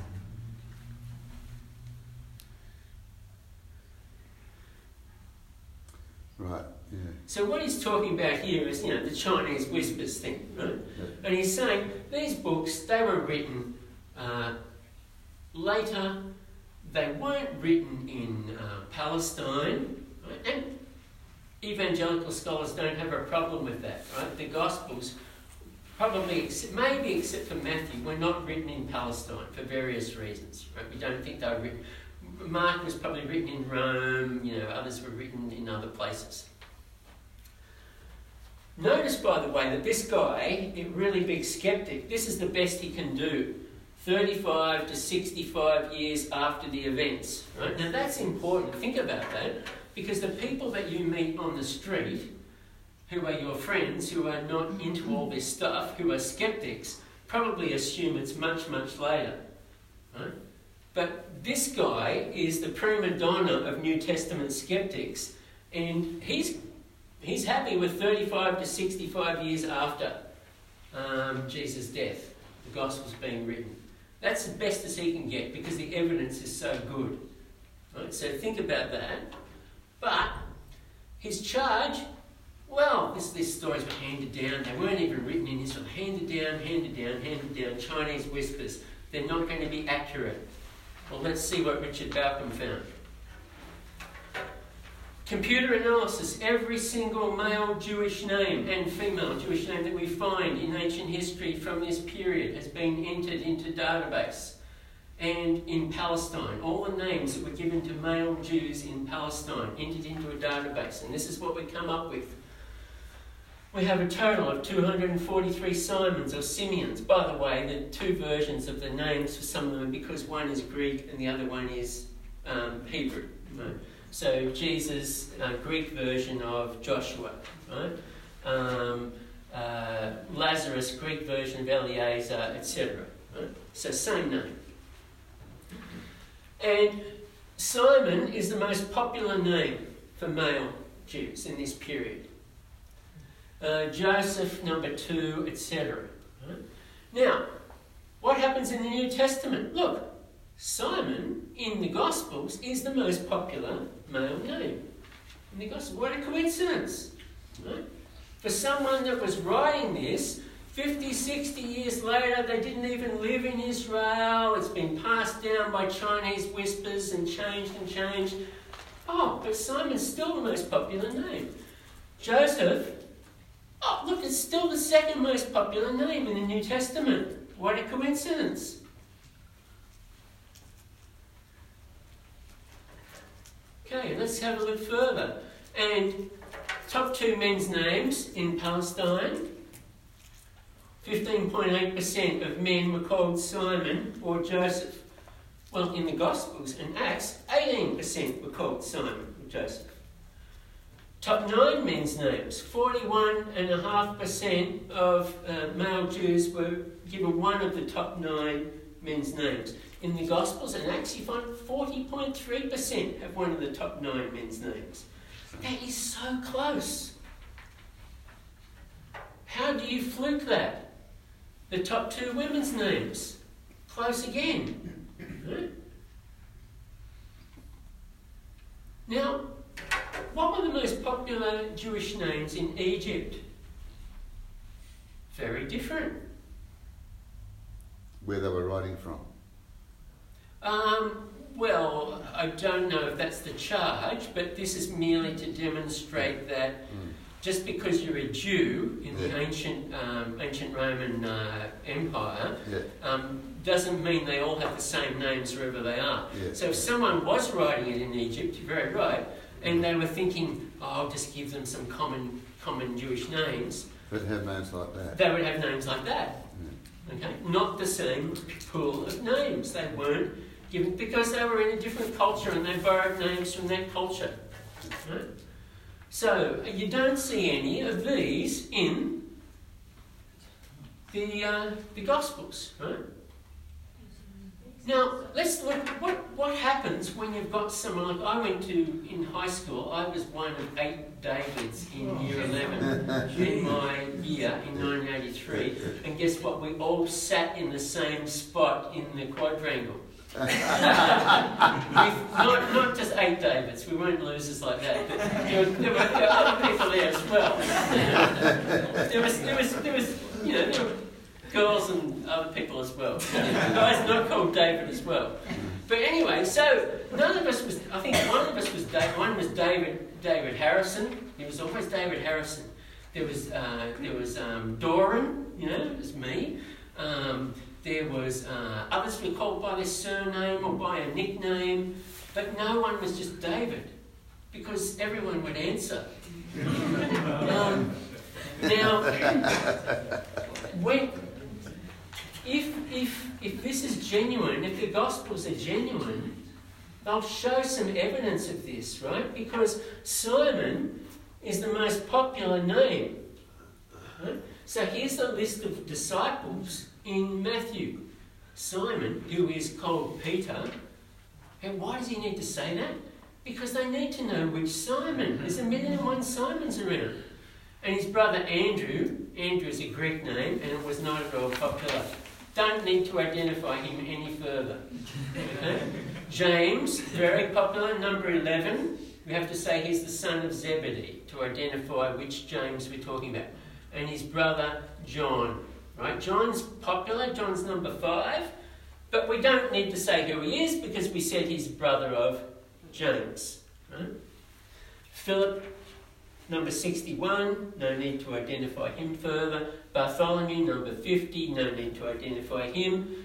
Speaker 5: Right, yeah.
Speaker 1: So what he's talking about here is, you know, the Chinese whispers thing, right?
Speaker 5: Yeah.
Speaker 1: And he's saying these books, they were written uh, later. They weren't written in uh, Palestine, right? And evangelical scholars don't have a problem with that, right? The Gospels, probably, except, maybe except for Matthew, were not written in Palestine for various reasons, right? We don't think they were written. Mark was probably written in Rome, you know, others were written in other places. Notice, by the way, that this guy, a really big skeptic, this is the best he can do. thirty-five to sixty-five years after the events, right? Now that's important, think about that, because the people that you meet on the street, who are your friends, who are not into all this stuff, who are skeptics, probably assume it's much, much later, right? But this guy is the prima donna of New Testament skeptics, and he's he's happy with thirty-five to sixty-five years after um, Jesus' death, the Gospels being written. That's as best as he can get because the evidence is so good. Right? So think about that. But his charge, well, this, these stories were handed down. They weren't even written in Israel. Handed down, handed down, handed down. Chinese whispers. They're not going to be accurate. Well, let's see what Richard Balcombe found. Computer analysis. Every single male Jewish name and female Jewish name that we find in ancient history from this period has been entered into database. And in Palestine, all the names that were given to male Jews in Palestine entered into a database. And this is what we come up with. We have a total of two hundred forty-three Simons or Simeons. By the way, the two versions of the names for some of them, because one is Greek and the other one is um, Hebrew. Right? So Jesus, uh, Greek version of Joshua. Right? Um, uh, Lazarus, Greek version of Eliezer, et cetera. Right? So same name. And Simon is the most popular name for male Jews in this period. Uh, Joseph, number two, et cetera. Right? Now, what happens in the New Testament? Look, Simon in the Gospels is the most popular male name in the Gospels. What a coincidence! Right? For someone that was writing this, fifty, sixty years later, they didn't even live in Israel. It's been passed down by Chinese whispers and changed and changed. Oh, but Simon's still the most popular name. Joseph, oh, look, it's still the second most popular name in the New Testament. What a coincidence. Okay, let's have a look further. And top two men's names in Palestine. fifteen point eight percent of men were called Simon or Joseph. Well, in the Gospels and Acts, eighteen percent were called Simon or Joseph. Top nine men's names, forty-one point five percent of uh, male Jews were given one of the top nine men's names. In the Gospels and Acts, you find forty point three percent have one of the top nine men's names. That is so close. How do you fluke that? The top two women's names. Close again. Right? Now, what were the most popular Jewish names in Egypt? Very different.
Speaker 5: Where they were writing from.
Speaker 1: Um, well, I don't know if that's the charge, but this is merely to demonstrate that
Speaker 5: Mm.
Speaker 1: just because you're a Jew in the
Speaker 5: Yeah.
Speaker 1: ancient um, ancient Roman uh, Empire
Speaker 5: Yeah.
Speaker 1: um, doesn't mean they all have the same names wherever they are.
Speaker 5: Yeah.
Speaker 1: So if someone was writing it in Egypt, you're very right, and they were thinking, oh, I'll just give them some common common Jewish names,
Speaker 5: But have names like that.
Speaker 1: they would have names like that.
Speaker 5: Yeah.
Speaker 1: Okay, not the same pool of names. They weren't given because they were in a different culture and they borrowed names from that culture. Right? So you don't see any of these in the uh, the Gospels, right? Now let's look. What what happens when you've got someone like I went to in high school? I was one of eight Davids in year eleven in my year in nineteen eighty-three, and guess what? We all sat in the same spot in the quadrangle. With not, not just eight Davids, we weren't losers like that, but there were, there were, there were other people there as well. There was, there was, there was, you know, there were girls and other people as well. Guys not called David as well. But anyway, so none of us was. I think one of us was David. One was David. David Harrison. It was always David Harrison. There was uh, there was um, Doran. You know, it was me. Um, There was, uh, others were called by their surname or by a nickname, but no one was just David, because everyone would answer. um, now, when, if, if, if this is genuine, if the Gospels are genuine, they'll show some evidence of this, right? Because Simon is the most popular name. Right? So here's the list of disciples in Matthew. Simon, who is called Peter. And why does he need to say that? Because they need to know which Simon. There's a million and one Simons around. And his brother Andrew. Andrew is a Greek name and it was not at all popular. Don't need to identify him any further. Okay? James, very popular, number eleven. We have to say he's the son of Zebedee to identify which James we're talking about. And his brother John. Right? John's popular, John's number five, but we don't need to say who he is because we said he's brother of James. Right? Philip, number sixty-one, no need to identify him further. Bartholomew, number fifty, no need to identify him.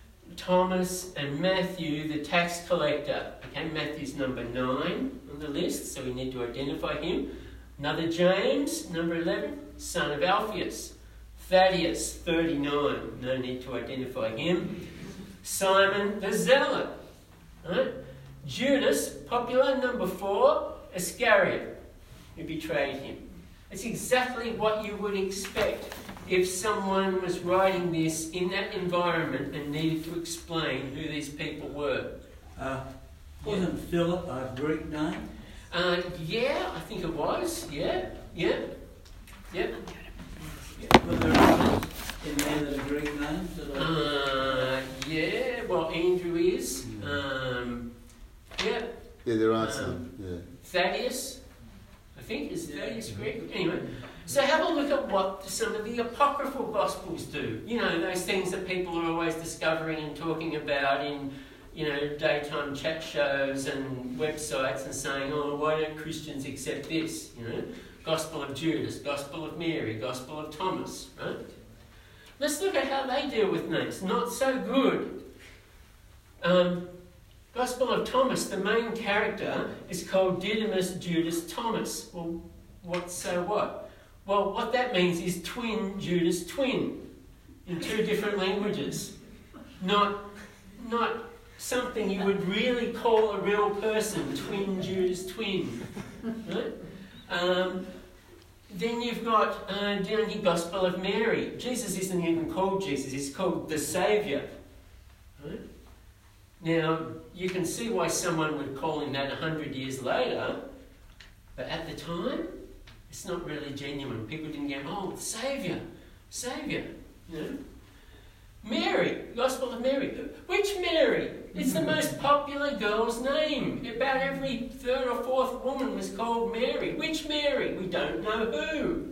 Speaker 1: Thomas and Matthew, the tax collector. Okay, Matthew's number nine on the list, so we need to identify him. Another James, number eleven, son of Alphaeus. Thaddeus, thirty-nine, no need to identify him. Simon the Zealot. Right? Judas, popular, number four, Iscariot, who betrayed him. It's exactly what you would expect if someone was writing this in that environment and needed to explain who these people were.
Speaker 2: Uh, wasn't Philip a Greek name?
Speaker 1: Uh, yeah, I think it was. Yeah, yeah, yep.
Speaker 2: Were there others in there that are Greek names? That are...
Speaker 1: Uh, yeah, well, Andrew is. Um, yeah.
Speaker 5: Yeah, there are
Speaker 1: Um,
Speaker 5: some. Yeah.
Speaker 1: Thaddeus, I think, is Thaddeus Greek? Anyway, so have a look at what some of the apocryphal Gospels do. You know, those things that people are always discovering and talking about in, you know, daytime chat shows and websites and saying, oh, why don't Christians accept this, you know? Gospel of Judas, Gospel of Mary, Gospel of Thomas, right? Let's look at how they deal with names. Not so good. Um, Gospel of Thomas, the main character is called Didymus Judas Thomas. Well, what, so what? Well, what that means is twin Judas twin in two different languages. Not, not something you would really call a real person, twin Judas twin, right? Um, then you've got uh, down here Gospel of Mary. Jesus isn't even called Jesus, he's called the Saviour. Right? Now, you can see why someone would call him that a hundred years later, but at the time, It's not really genuine. People didn't go, oh, Saviour, Saviour, you know. Mary, Gospel of Mary. Which Mary? It's the most popular girl's name. About every third or fourth woman was called Mary. Which Mary? We don't know who.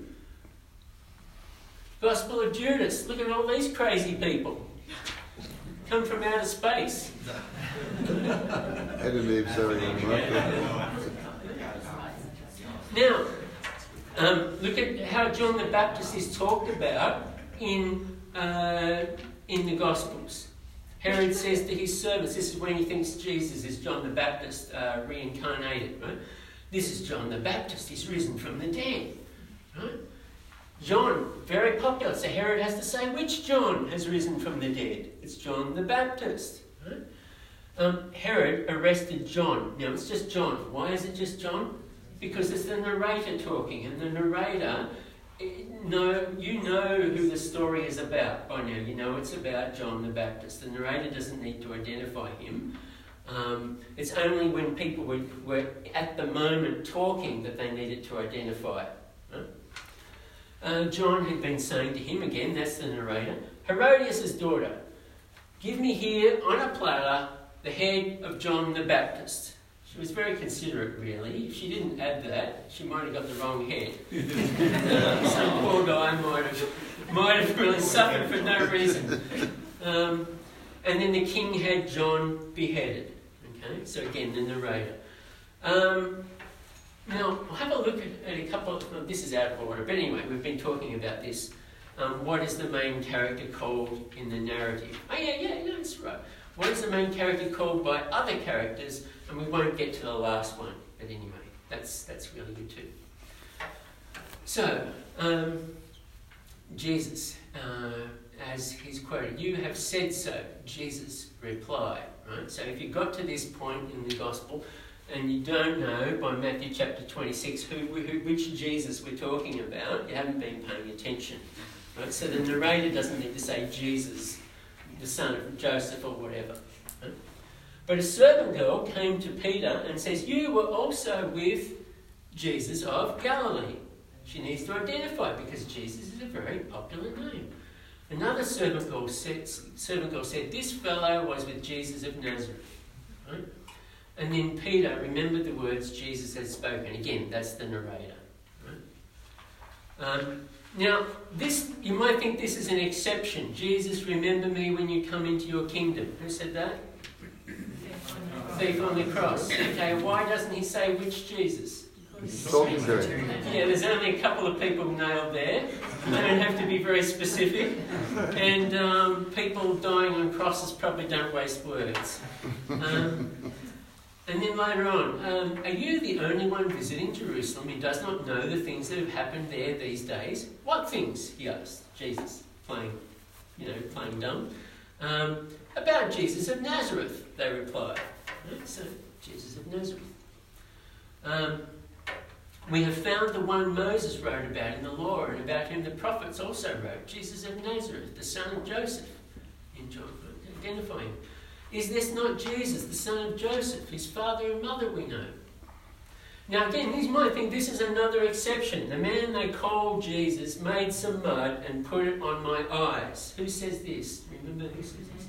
Speaker 1: Gospel of Judas. Look at all these crazy people. Come from outer space.
Speaker 5: Adam and Eve, sorry,
Speaker 1: Now, um, look at how John the Baptist is talked about in uh, in the Gospels. Herod says to his servants, this is when he thinks Jesus is John the Baptist uh, reincarnated, right? This is John the Baptist, he's risen from the dead, right? John, very popular, so Herod has to say which John has risen from the dead. It's John the Baptist, right? Um, Herod arrested John. Now it's just John. Why is it just John? Because it's the narrator talking, and the narrator, no, you know who the story is about by now. You know it's about John the Baptist. The narrator doesn't need to identify him. Um, it's only when people were, were at the moment talking that they needed to identify it. Right? Uh, John had been saying to him, again, that's the narrator, Herodias' daughter, give me here on a platter the head of John the Baptist. She was very considerate, really. If she didn't add that, she might have got the wrong head. uh, some poor guy might have, might have really suffered for no reason. Um, and then the king had John beheaded. Okay, so again, the narrator. Um, now, we'll have a look at, at a couple of... Well, this is out of order, but anyway, we've been talking about this. Um, what is the main character called in the narrative? Oh, yeah, yeah, yeah, that's right. What is the main character called by other characters? And we won't get to the last one, but anyway, that's that's really good too. So, um, Jesus, uh, as he's quoted, you have said so, Jesus replied. Right? So if you got to this point in the Gospel and you don't know by Matthew chapter twenty-six who, who which Jesus we're talking about, you haven't been paying attention. Right? So the narrator doesn't need to say Jesus, the son of Joseph or whatever. Right? But a servant girl came to Peter and says, you were also with Jesus of Galilee. She needs to identify because Jesus is a very popular name. Another servant girl said, servant girl said this fellow was with Jesus of Nazareth. Right? And then Peter remembered the words Jesus had spoken. Again, that's the narrator. Right? Um, now, this you might think this is an exception. Jesus, remember me when you come into your kingdom. Who said that? Thief on the cross. Okay, why doesn't he say which Jesus?
Speaker 5: He's talking to him.
Speaker 1: Yeah, there's only a couple of people nailed there. They don't have to be very specific. And um, people dying on crosses probably don't waste words. Um, and then later on, um, are you the only one visiting Jerusalem who does not know the things that have happened there these days? What things? He asked Jesus, playing, you know, playing dumb. Um, about Jesus of Nazareth, they replied. Right? So, Jesus of Nazareth. Um, we have found the one Moses wrote about in the law and about whom the prophets also wrote, Jesus of Nazareth, the son of Joseph. In John, identify him. Is this not Jesus, the son of Joseph, his father and mother we know? Now again, these might think this is another exception. The man they called Jesus made some mud and put it on my eyes. Who says this? Remember who says this?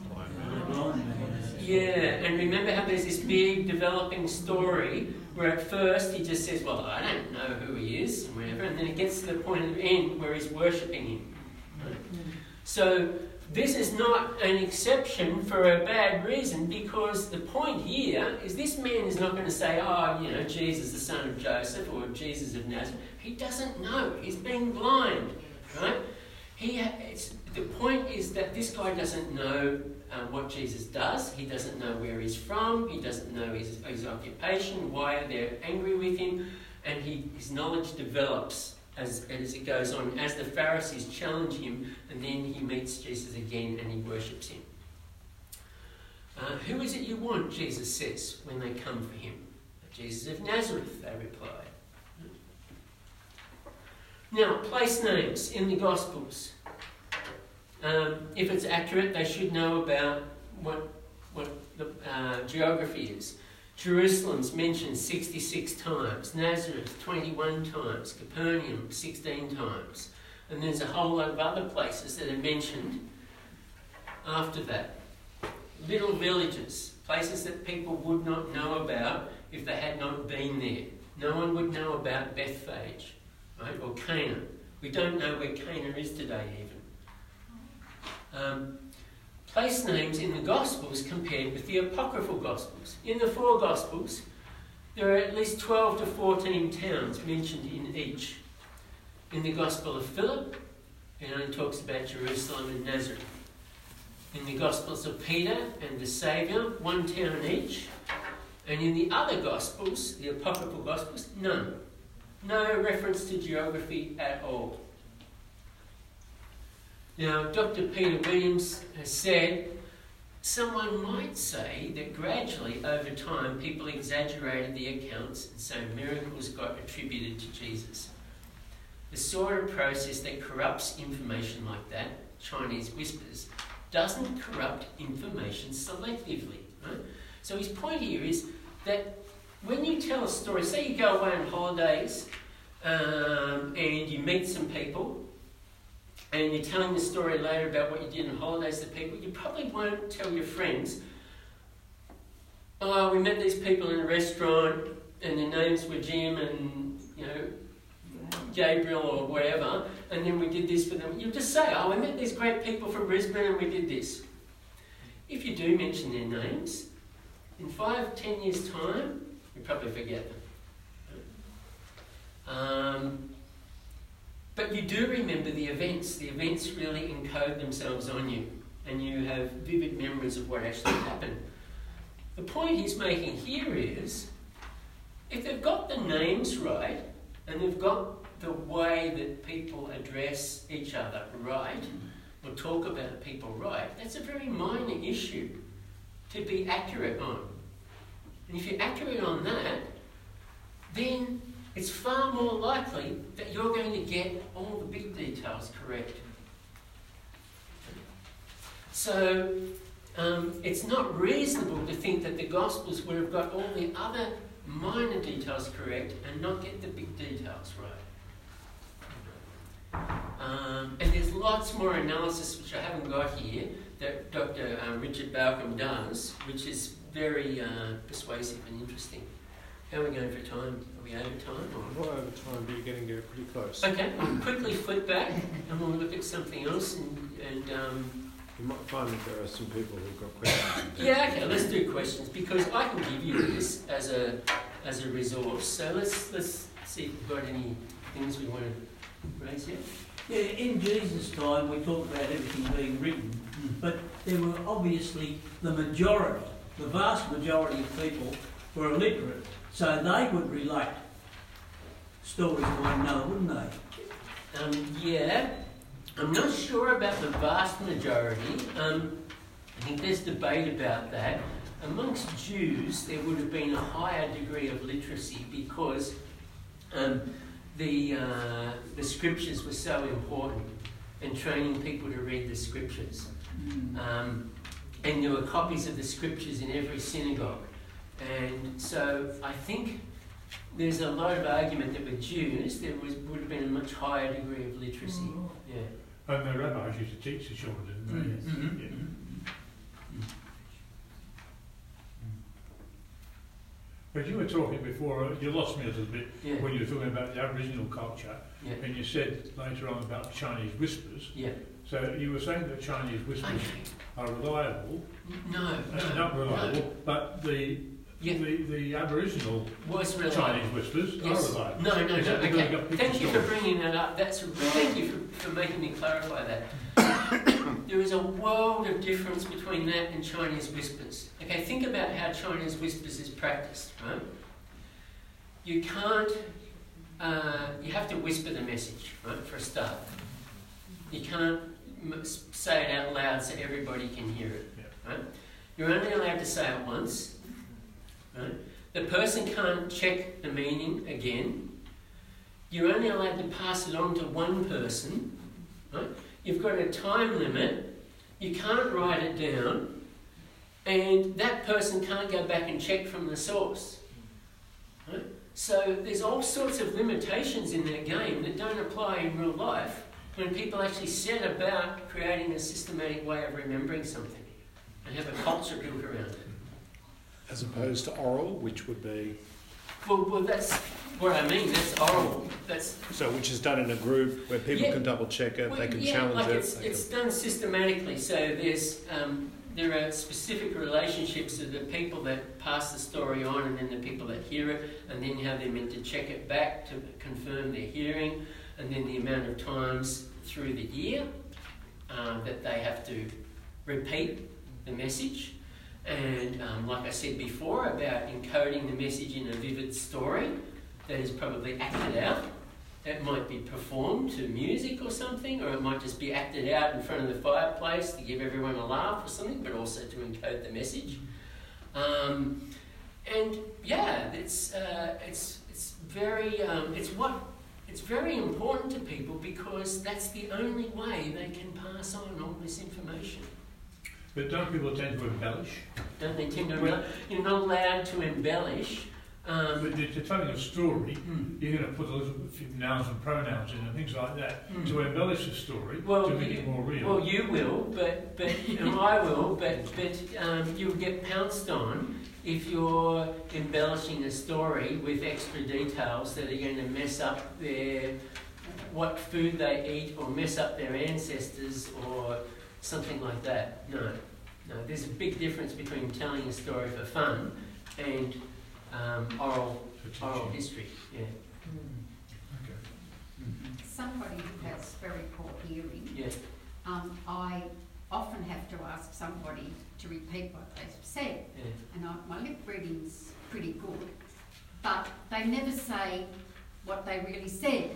Speaker 1: Yeah, and remember how there's this big developing story where at first he just says, well, I don't know who he is, and whatever, and then it gets to the point of the end where he's worshipping him. Right? So this is not an exception for a bad reason, because the point here is this man is not going to say, oh, you know, Jesus the son of Joseph or Jesus of Nazareth. He doesn't know. He's been blind, right? He, it's, the point is that this guy doesn't know um, what Jesus does. He doesn't know where he's from. He doesn't know his, his occupation, why they're angry with him, and he, his knowledge develops As, as it goes on, as the Pharisees challenge him, and then he meets Jesus again and he worships him. Uh, who is it you want, Jesus says, when they come for him? Jesus of Nazareth, they replied. Now, place names in the Gospels. Um, if it's accurate, they should know about what, what the uh, geography is. Jerusalem's mentioned sixty-six times, Nazareth twenty-one times, Capernaum sixteen times, and there's a whole lot of other places that are mentioned after that. Little villages, places that people would not know about if they had not been there. No one would know about Bethphage, right, or Cana. We don't know where Cana is today even. Um, place names in the Gospels compared with the Apocryphal Gospels. In the four Gospels, there are at least twelve to fourteen towns mentioned in each. In the Gospel of Philip, it only talks about Jerusalem and Nazareth. In the Gospels of Peter and the Saviour, one town each. And in the other Gospels, the Apocryphal Gospels, none. No reference to geography at all. Now, Doctor Peter Williams has said, someone might say that gradually over time people exaggerated the accounts and so miracles got attributed to Jesus. The sort of process that corrupts information like that, Chinese whispers, doesn't corrupt information selectively. Right? So his point here is that when you tell a story, say you go away on holidays um, and you meet some people and you're telling the story later about what you did on holidays to people, you probably won't tell your friends, oh, we met these people in a restaurant and their names were Jim and, you know, Gabriel or whatever, and then we did this for them. You'll just say, oh, we met these great people from Brisbane and we did this. If you do mention their names, in five, ten years' time, you probably forget them. Um, but you do remember the events. The events really encode themselves on you, and you have vivid memories of what actually happened. The point he's making here is, if they've got the names right, and they've got the way that people address each other right, or talk about people right, that's a very minor issue to be accurate on. And if you're accurate on that, then it's far more likely that you're going to get all the big details correct. So um, it's not reasonable to think that the Gospels would have got all the other minor details correct and not get the big details right. Um, and there's lots more analysis which I haven't got here that Doctor Um, Richard Balcombe does, which is very uh, persuasive and interesting. How are we going for time? Are we out of time? Or?
Speaker 4: Not over time, but you're getting there pretty close.
Speaker 1: Okay, we'll quickly flip back and we'll look at something else. And, and um,
Speaker 4: you might find that there are some people who've got questions.
Speaker 1: Yeah, okay, let's do questions because I can give you this as a as a resource. So let's let's see if we've got any things we want to raise here.
Speaker 2: Yeah, in Jesus' time we talk about everything being written, but there were obviously the majority, the vast majority of people were illiterate, so they would relate stories one another, wouldn't they?
Speaker 1: Um, yeah, I'm not sure about the vast majority. Um, I think there's debate about that. Amongst Jews, there would have been a higher degree of literacy because um, the uh, the scriptures were so important and training people to read the scriptures. Um, and there were copies of the scriptures in every synagogue. And so I think there's a lot of argument that with Jews there was, would have been a much higher degree of literacy. Mm. Yeah.
Speaker 10: And the rabbis used to teach the children, didn't they?
Speaker 1: Mm-hmm.
Speaker 10: Yeah. But you were talking before, you lost me a little bit
Speaker 1: yeah.
Speaker 10: when you were talking about the Aboriginal culture,
Speaker 1: yeah.
Speaker 10: and you said later on about Chinese whispers.
Speaker 1: Yeah.
Speaker 10: So you were saying that Chinese whispers okay. are reliable.
Speaker 1: No,
Speaker 10: uh,
Speaker 1: no
Speaker 10: not reliable,
Speaker 1: no.
Speaker 10: but the yeah. the, the Aboriginal
Speaker 1: was
Speaker 10: Chinese whispers
Speaker 1: yes.
Speaker 10: are reliable.
Speaker 1: No, no, no. Okay. Thank you
Speaker 10: stories?
Speaker 1: for bringing that up. That's thank you for, for making me clarify that. There is a world of difference between that and Chinese whispers. Okay, think about how Chinese whispers is practiced, right? You can't, uh, you have to whisper the message, right, for a start. You can't m- say it out loud so everybody can hear it, right? You're only allowed to say it once, right? The person can't check the meaning again. You're only allowed to pass it on to one person, right? You've got a time limit. You can't write it down. and that person can't go back and check from the source. Right? So there's all sorts of limitations in that game that don't apply in real life when people actually set about creating a systematic way of remembering something and have a culture built around it.
Speaker 10: As opposed to oral, which would be...
Speaker 1: Well, well, that's what I mean. That's oral. That's
Speaker 10: So, which is done in a group where people
Speaker 1: Yeah.
Speaker 10: can double check it,
Speaker 1: well,
Speaker 10: they can
Speaker 1: yeah,
Speaker 10: challenge
Speaker 1: like
Speaker 10: it.
Speaker 1: It's,
Speaker 10: they
Speaker 1: it's
Speaker 10: can...
Speaker 1: done systematically. So there's um, there are specific relationships of the people that pass the story on, and then the people that hear it, and then how they're meant to check it back to confirm their hearing, and then the amount of times through the year um, that they have to repeat the message. And um, like I said before about encoding the message in a vivid story that is probably acted out. It might be performed to music or something, or it might just be acted out in front of the fireplace to give everyone a laugh or something, but also to encode the message. Um, and yeah, it's uh, it's it's very um, it's what it's very important to people because that's the only way they can pass on all this information.
Speaker 10: But don't people tend to embellish?
Speaker 1: Don't they tend to embellish? You're not allowed to embellish. Um,
Speaker 10: But if you're telling a story,
Speaker 1: mm.
Speaker 10: you're going to put a little few nouns and pronouns in and things like that
Speaker 1: Mm.
Speaker 10: to embellish the story,
Speaker 1: Well,
Speaker 10: to make
Speaker 1: you-
Speaker 10: it more real.
Speaker 1: Well, you will, but but and I will, but but um, you'll get pounced on if you're embellishing a story with extra details that are going to mess up their what food they eat or mess up their ancestors or something like that. No, no. There's a big difference between telling a story for fun and um, oral oral history. Yeah.
Speaker 10: Okay.
Speaker 11: Somebody who has very poor hearing,
Speaker 1: Yeah.
Speaker 11: um, I often have to ask somebody to repeat what they've said,
Speaker 1: Yeah.
Speaker 11: and I, my lip reading's pretty good, but they never say what they really said.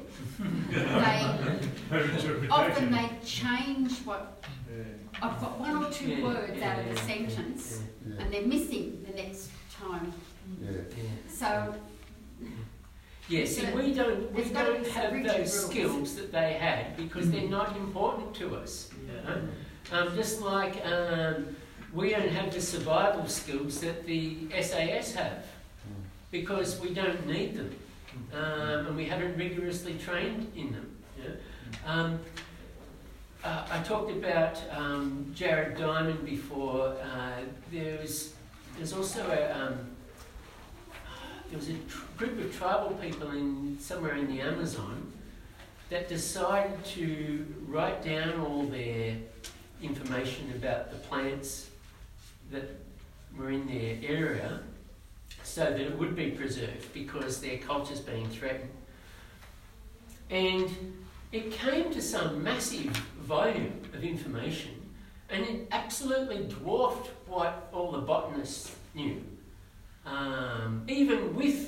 Speaker 11: They often they change what I've got one or two
Speaker 1: Yeah,
Speaker 11: words
Speaker 1: yeah,
Speaker 11: out of
Speaker 1: yeah,
Speaker 11: the
Speaker 1: yeah,
Speaker 11: sentence,
Speaker 5: Yeah.
Speaker 11: and they're missing the next time.
Speaker 5: Yeah.
Speaker 1: Yeah.
Speaker 11: So
Speaker 1: Yeah, see,
Speaker 11: So
Speaker 1: we don't we
Speaker 11: there's gotta
Speaker 1: don't
Speaker 11: be some
Speaker 1: have
Speaker 11: rigid
Speaker 1: those
Speaker 11: rules.
Speaker 1: skills that they had because they're not important to us. You know? um, just like um, we don't have the survival skills that the S A S have because we don't need them, um, and we haven't rigorously trained in them. You know? um, uh, I talked about um, Jared Diamond before. Uh, there's there's also a um, there was a tr- group of tribal people in somewhere in the Amazon that decided to write down all their information about the plants that were in their area so that it would be preserved because their culture's being threatened. And it came to some massive volume of information and it absolutely dwarfed what all the botanists knew. Um, even with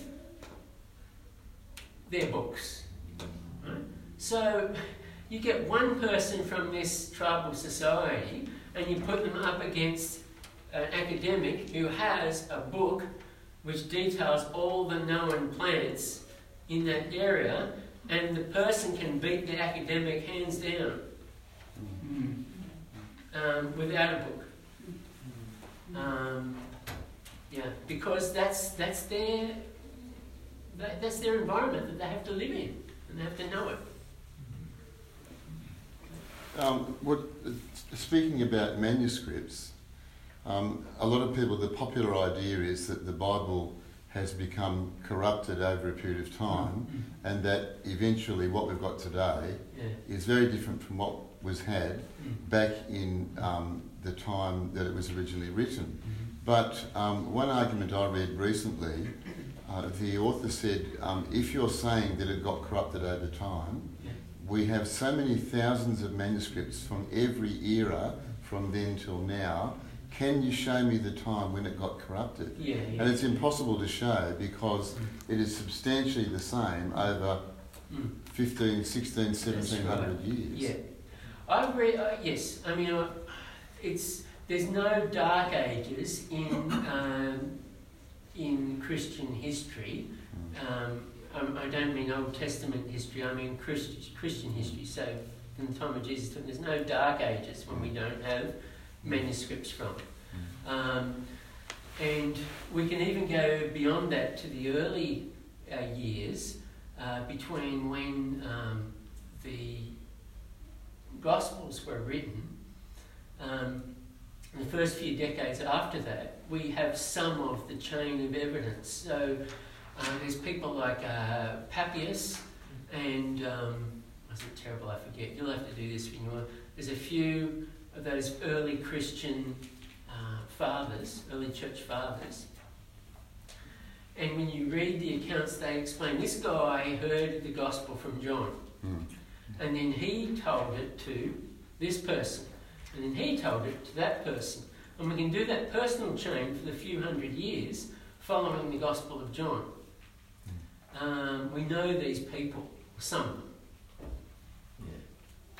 Speaker 1: their books. Right? So you get one person from this tribal society and you put them up against an academic who has a book which details all the known plants in that area, and the person can beat the academic hands down um, without a book. Um, Yeah, because that's that's their that, that's their environment that they have to live in, and they have to know it.
Speaker 5: Um, what, speaking about manuscripts, um, a lot of people, the popular idea is that the Bible has become corrupted over a period of time, mm-hmm. and that eventually what we've got today yeah. is very different from what was had mm-hmm. back in um, the time that it was originally written. Mm-hmm. But um, one argument I read recently, uh, the author said, um, if you're saying that it got corrupted over time, yeah. we have so many thousands of manuscripts from every era from then till now. Can you show me the time when it got corrupted?
Speaker 1: Yeah, yeah.
Speaker 5: And it's impossible to show because mm. it is substantially the same over mm. fifteen, sixteen, seventeen hundred right. years.
Speaker 1: Yeah. I read, uh, yes, I mean, uh, it's... There's no dark ages in um, in Christian history. Um, um, I don't mean Old Testament history. I mean Christ, Christian history. So, in the time of Jesus, there's no dark ages when we don't have manuscripts from. Um, and we can even go beyond that to the early uh, years uh, between when um, the Gospels were written. Um, in the first few decades after that, we have some of the chain of evidence. So uh, there's people like uh, Papias and, um, was it terrible, I forget, you'll have to do this when you want. There's a few of those early Christian uh, fathers, early church fathers. And when you read the accounts, they explain, this guy heard the gospel from John. Mm. And then he told it to this person. And then he told it to that person. And we can do that personal chain for the few hundred years following the Gospel of John. Um, we know these people, some of them. Yeah.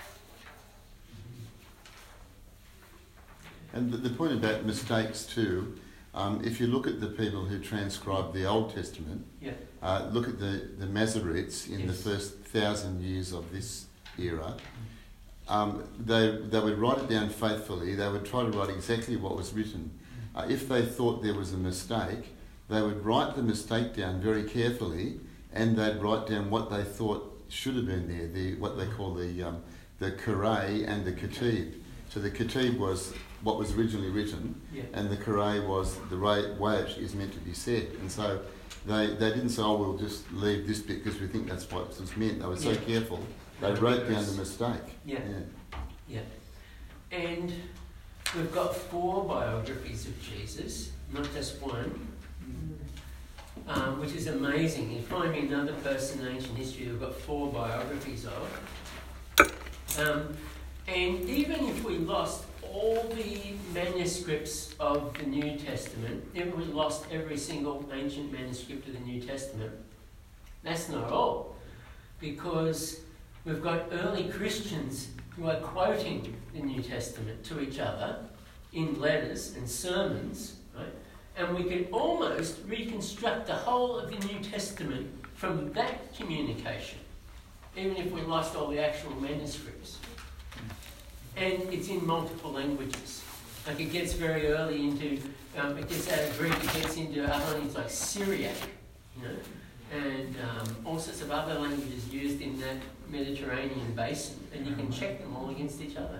Speaker 5: And the, the point about mistakes too, um, if you look at the people who transcribed the Old Testament,
Speaker 1: yeah.
Speaker 5: uh, look at the, the Masoretes in yes. the first thousand years of this era, um, they, they would write it down faithfully. They would try to write exactly what was written. Uh, if they thought there was a mistake, they would write the mistake down very carefully, and they'd write down what they thought should have been there, the what they call the um, the Qur'an and the Ketib. So the Ketib was what was originally written, yeah. and the Qur'an was the way, way it is meant to be said. And so they, they didn't say, oh, we'll just leave this bit because we think that's what it was meant. They were so yeah. careful. They wrote down the mistake.
Speaker 1: Yeah. yeah. Yeah. And we've got four biographies of Jesus, not just one, um, which is amazing. You find me another person in ancient history who've got four biographies of. Um, and even if we lost all the manuscripts of the New Testament, if we lost every single ancient manuscript of the New Testament, that's not all. Because we've got early Christians who are quoting the New Testament to each other in letters and sermons, right? And we can almost reconstruct the whole of the New Testament from that communication, even if we lost all the actual manuscripts. And it's in multiple languages. Like it gets very early into, um, it gets out of Greek, it gets into other languages like Syriac, you know, and um, all sorts of other languages used in that Mediterranean basin, and you can check them all against each other.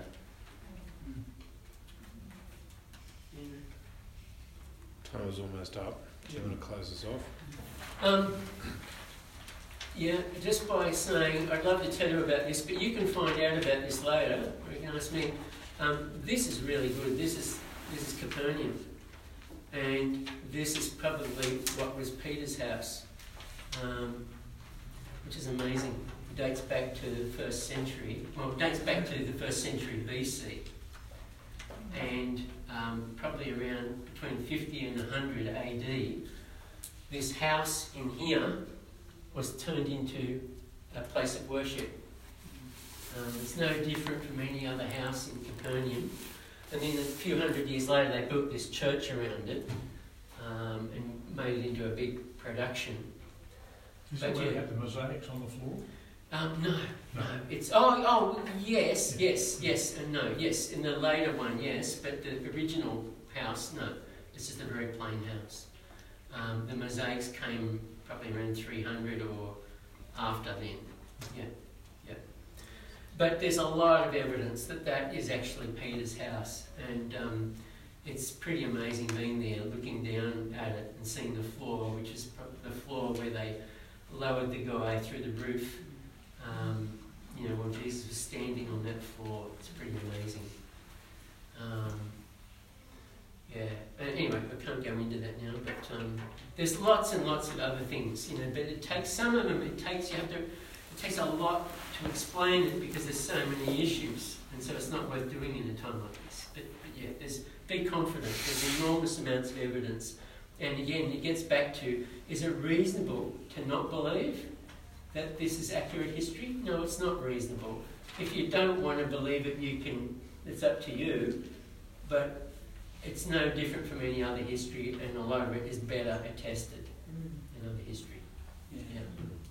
Speaker 4: Time is almost up. Do you want to close this off?
Speaker 1: Um, yeah, just by saying, I'd love to tell you about this, but you can find out about this later. Or you can ask me. Um, this is really good. This is this is Capernaum, and this is probably what was Peter's house. Um, which is amazing. It dates back to the first century. Well, it dates back to the first century B C. And um, probably around between fifty and one hundred A D, this house in here was turned into a place of worship. Um, it's no different from any other house in Capernaum. And then a few hundred years later, they built this church around it um, and made it into a big production.
Speaker 10: Is that where you have the mosaics on the floor?
Speaker 1: Um, no, no, it's, oh, oh, yes, yeah. yes, yes, and no, yes, in the later one, yes, but the original house, no, it's just a very plain house. Um, the mosaics came probably around three hundred or after then, yeah, yeah. But there's a lot of evidence that that is actually Peter's house, and um, it's pretty amazing being there, looking down at it and seeing the floor, which is the floor where they lowered the guy through the roof. Um, you know, while Jesus was standing on that floor. It's pretty amazing. Um, yeah. And anyway, I can't go into that now, but um, there's lots and lots of other things, you know. But it takes some of them. It takes you have to. It takes a lot to explain it because there's so many issues, and so it's not worth doing in a time like this. But, but yeah, there's be confident. There's enormous amounts of evidence, and again, it gets back to: is it reasonable to not believe that this is accurate history? No, it's not reasonable. If you don't want to believe it, you can, it's up to you, but it's no different from any other history, and a lot of it is better attested than other history. Yeah.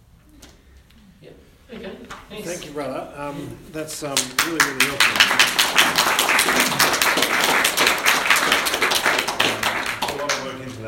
Speaker 1: Yeah. Yeah. Okay. Thanks.
Speaker 4: Thank you, brother. Um, that's um, really, really helpful.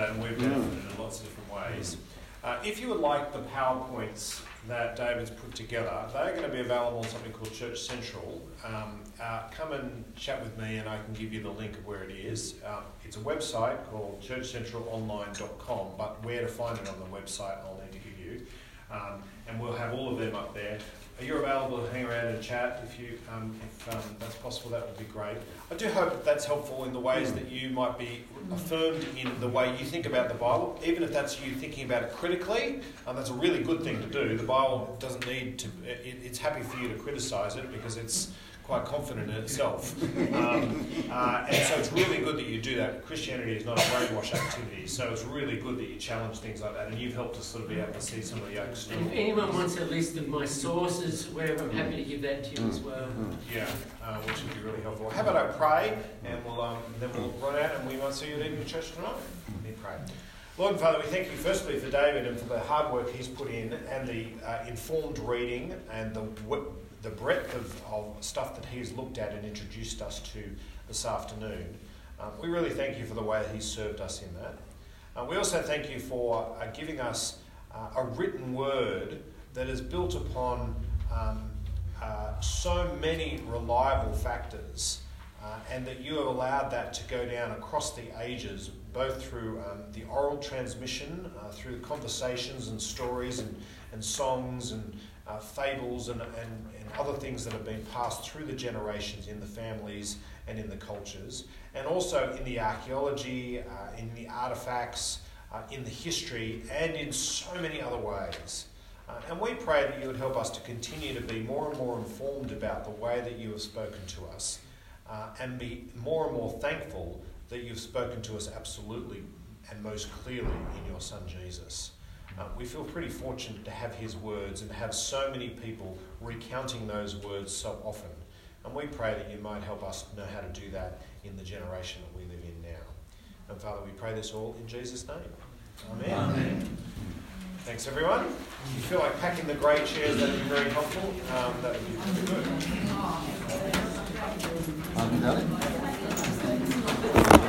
Speaker 4: that, and we've benefited in lots of different ways. Uh, if you would like the PowerPoints that David's put together, they're going to be available on something called Church Central. Um, uh, come and chat with me and I can give you the link of where it is. Um, it's a website called church central online dot com, but where to find it on the website I'll need to give you. Um, and we'll have all of them up there. You're available to hang around and chat if you, um, if um, that's possible. That would be great. I do hope that that's helpful in the ways that you might be affirmed in the way you think about the Bible, even if that's you thinking about it critically. Um, that's a really good thing to do. The Bible doesn't need to. It, it's happy for you to criticise it because it's quite confident in itself. Um, uh, and so it's really good that you do that. Christianity is not a brainwash activity, so it's really good that you challenge things like that, and you've helped us sort of be able to see some of the external.
Speaker 1: If anyone wants a list of my sources, whatever, I'm happy to give that to you as well.
Speaker 4: Yeah, uh, which would be really helpful. How about I pray, and we'll um, then we'll run out, and we might see you at evening church tonight. Let me pray. Lord and Father, we thank you firstly for David and for the hard work he's put in, and the uh, informed reading, and the the breadth of, of stuff that he's looked at and introduced us to this afternoon. Um, we really thank you for the way he's served us in that. Uh, we also thank you for uh, giving us uh, a written word that is built upon um, uh, so many reliable factors, uh, and that you have allowed that to go down across the ages, both through um, the oral transmission, uh, through the conversations and stories and, and songs and Uh, fables and, and, and other things that have been passed through the generations in the families and in the cultures, and also in the archaeology, uh, in the artefacts, uh, in the history, and in so many other ways. Uh, and we pray that you would help us to continue to be more and more informed about the way that you have spoken to us, uh, and be more and more thankful that you've spoken to us absolutely and most clearly in your Son Jesus. Uh, we feel pretty fortunate to have his words and have so many people recounting those words so often. And we pray that you might help us know how to do that in the generation that we live in now. And Father, we pray this all in Jesus' name. Amen. Amen. Thanks, everyone. If you feel like packing the grey chairs, that would be very helpful. Um, that would be really good.
Speaker 5: Um,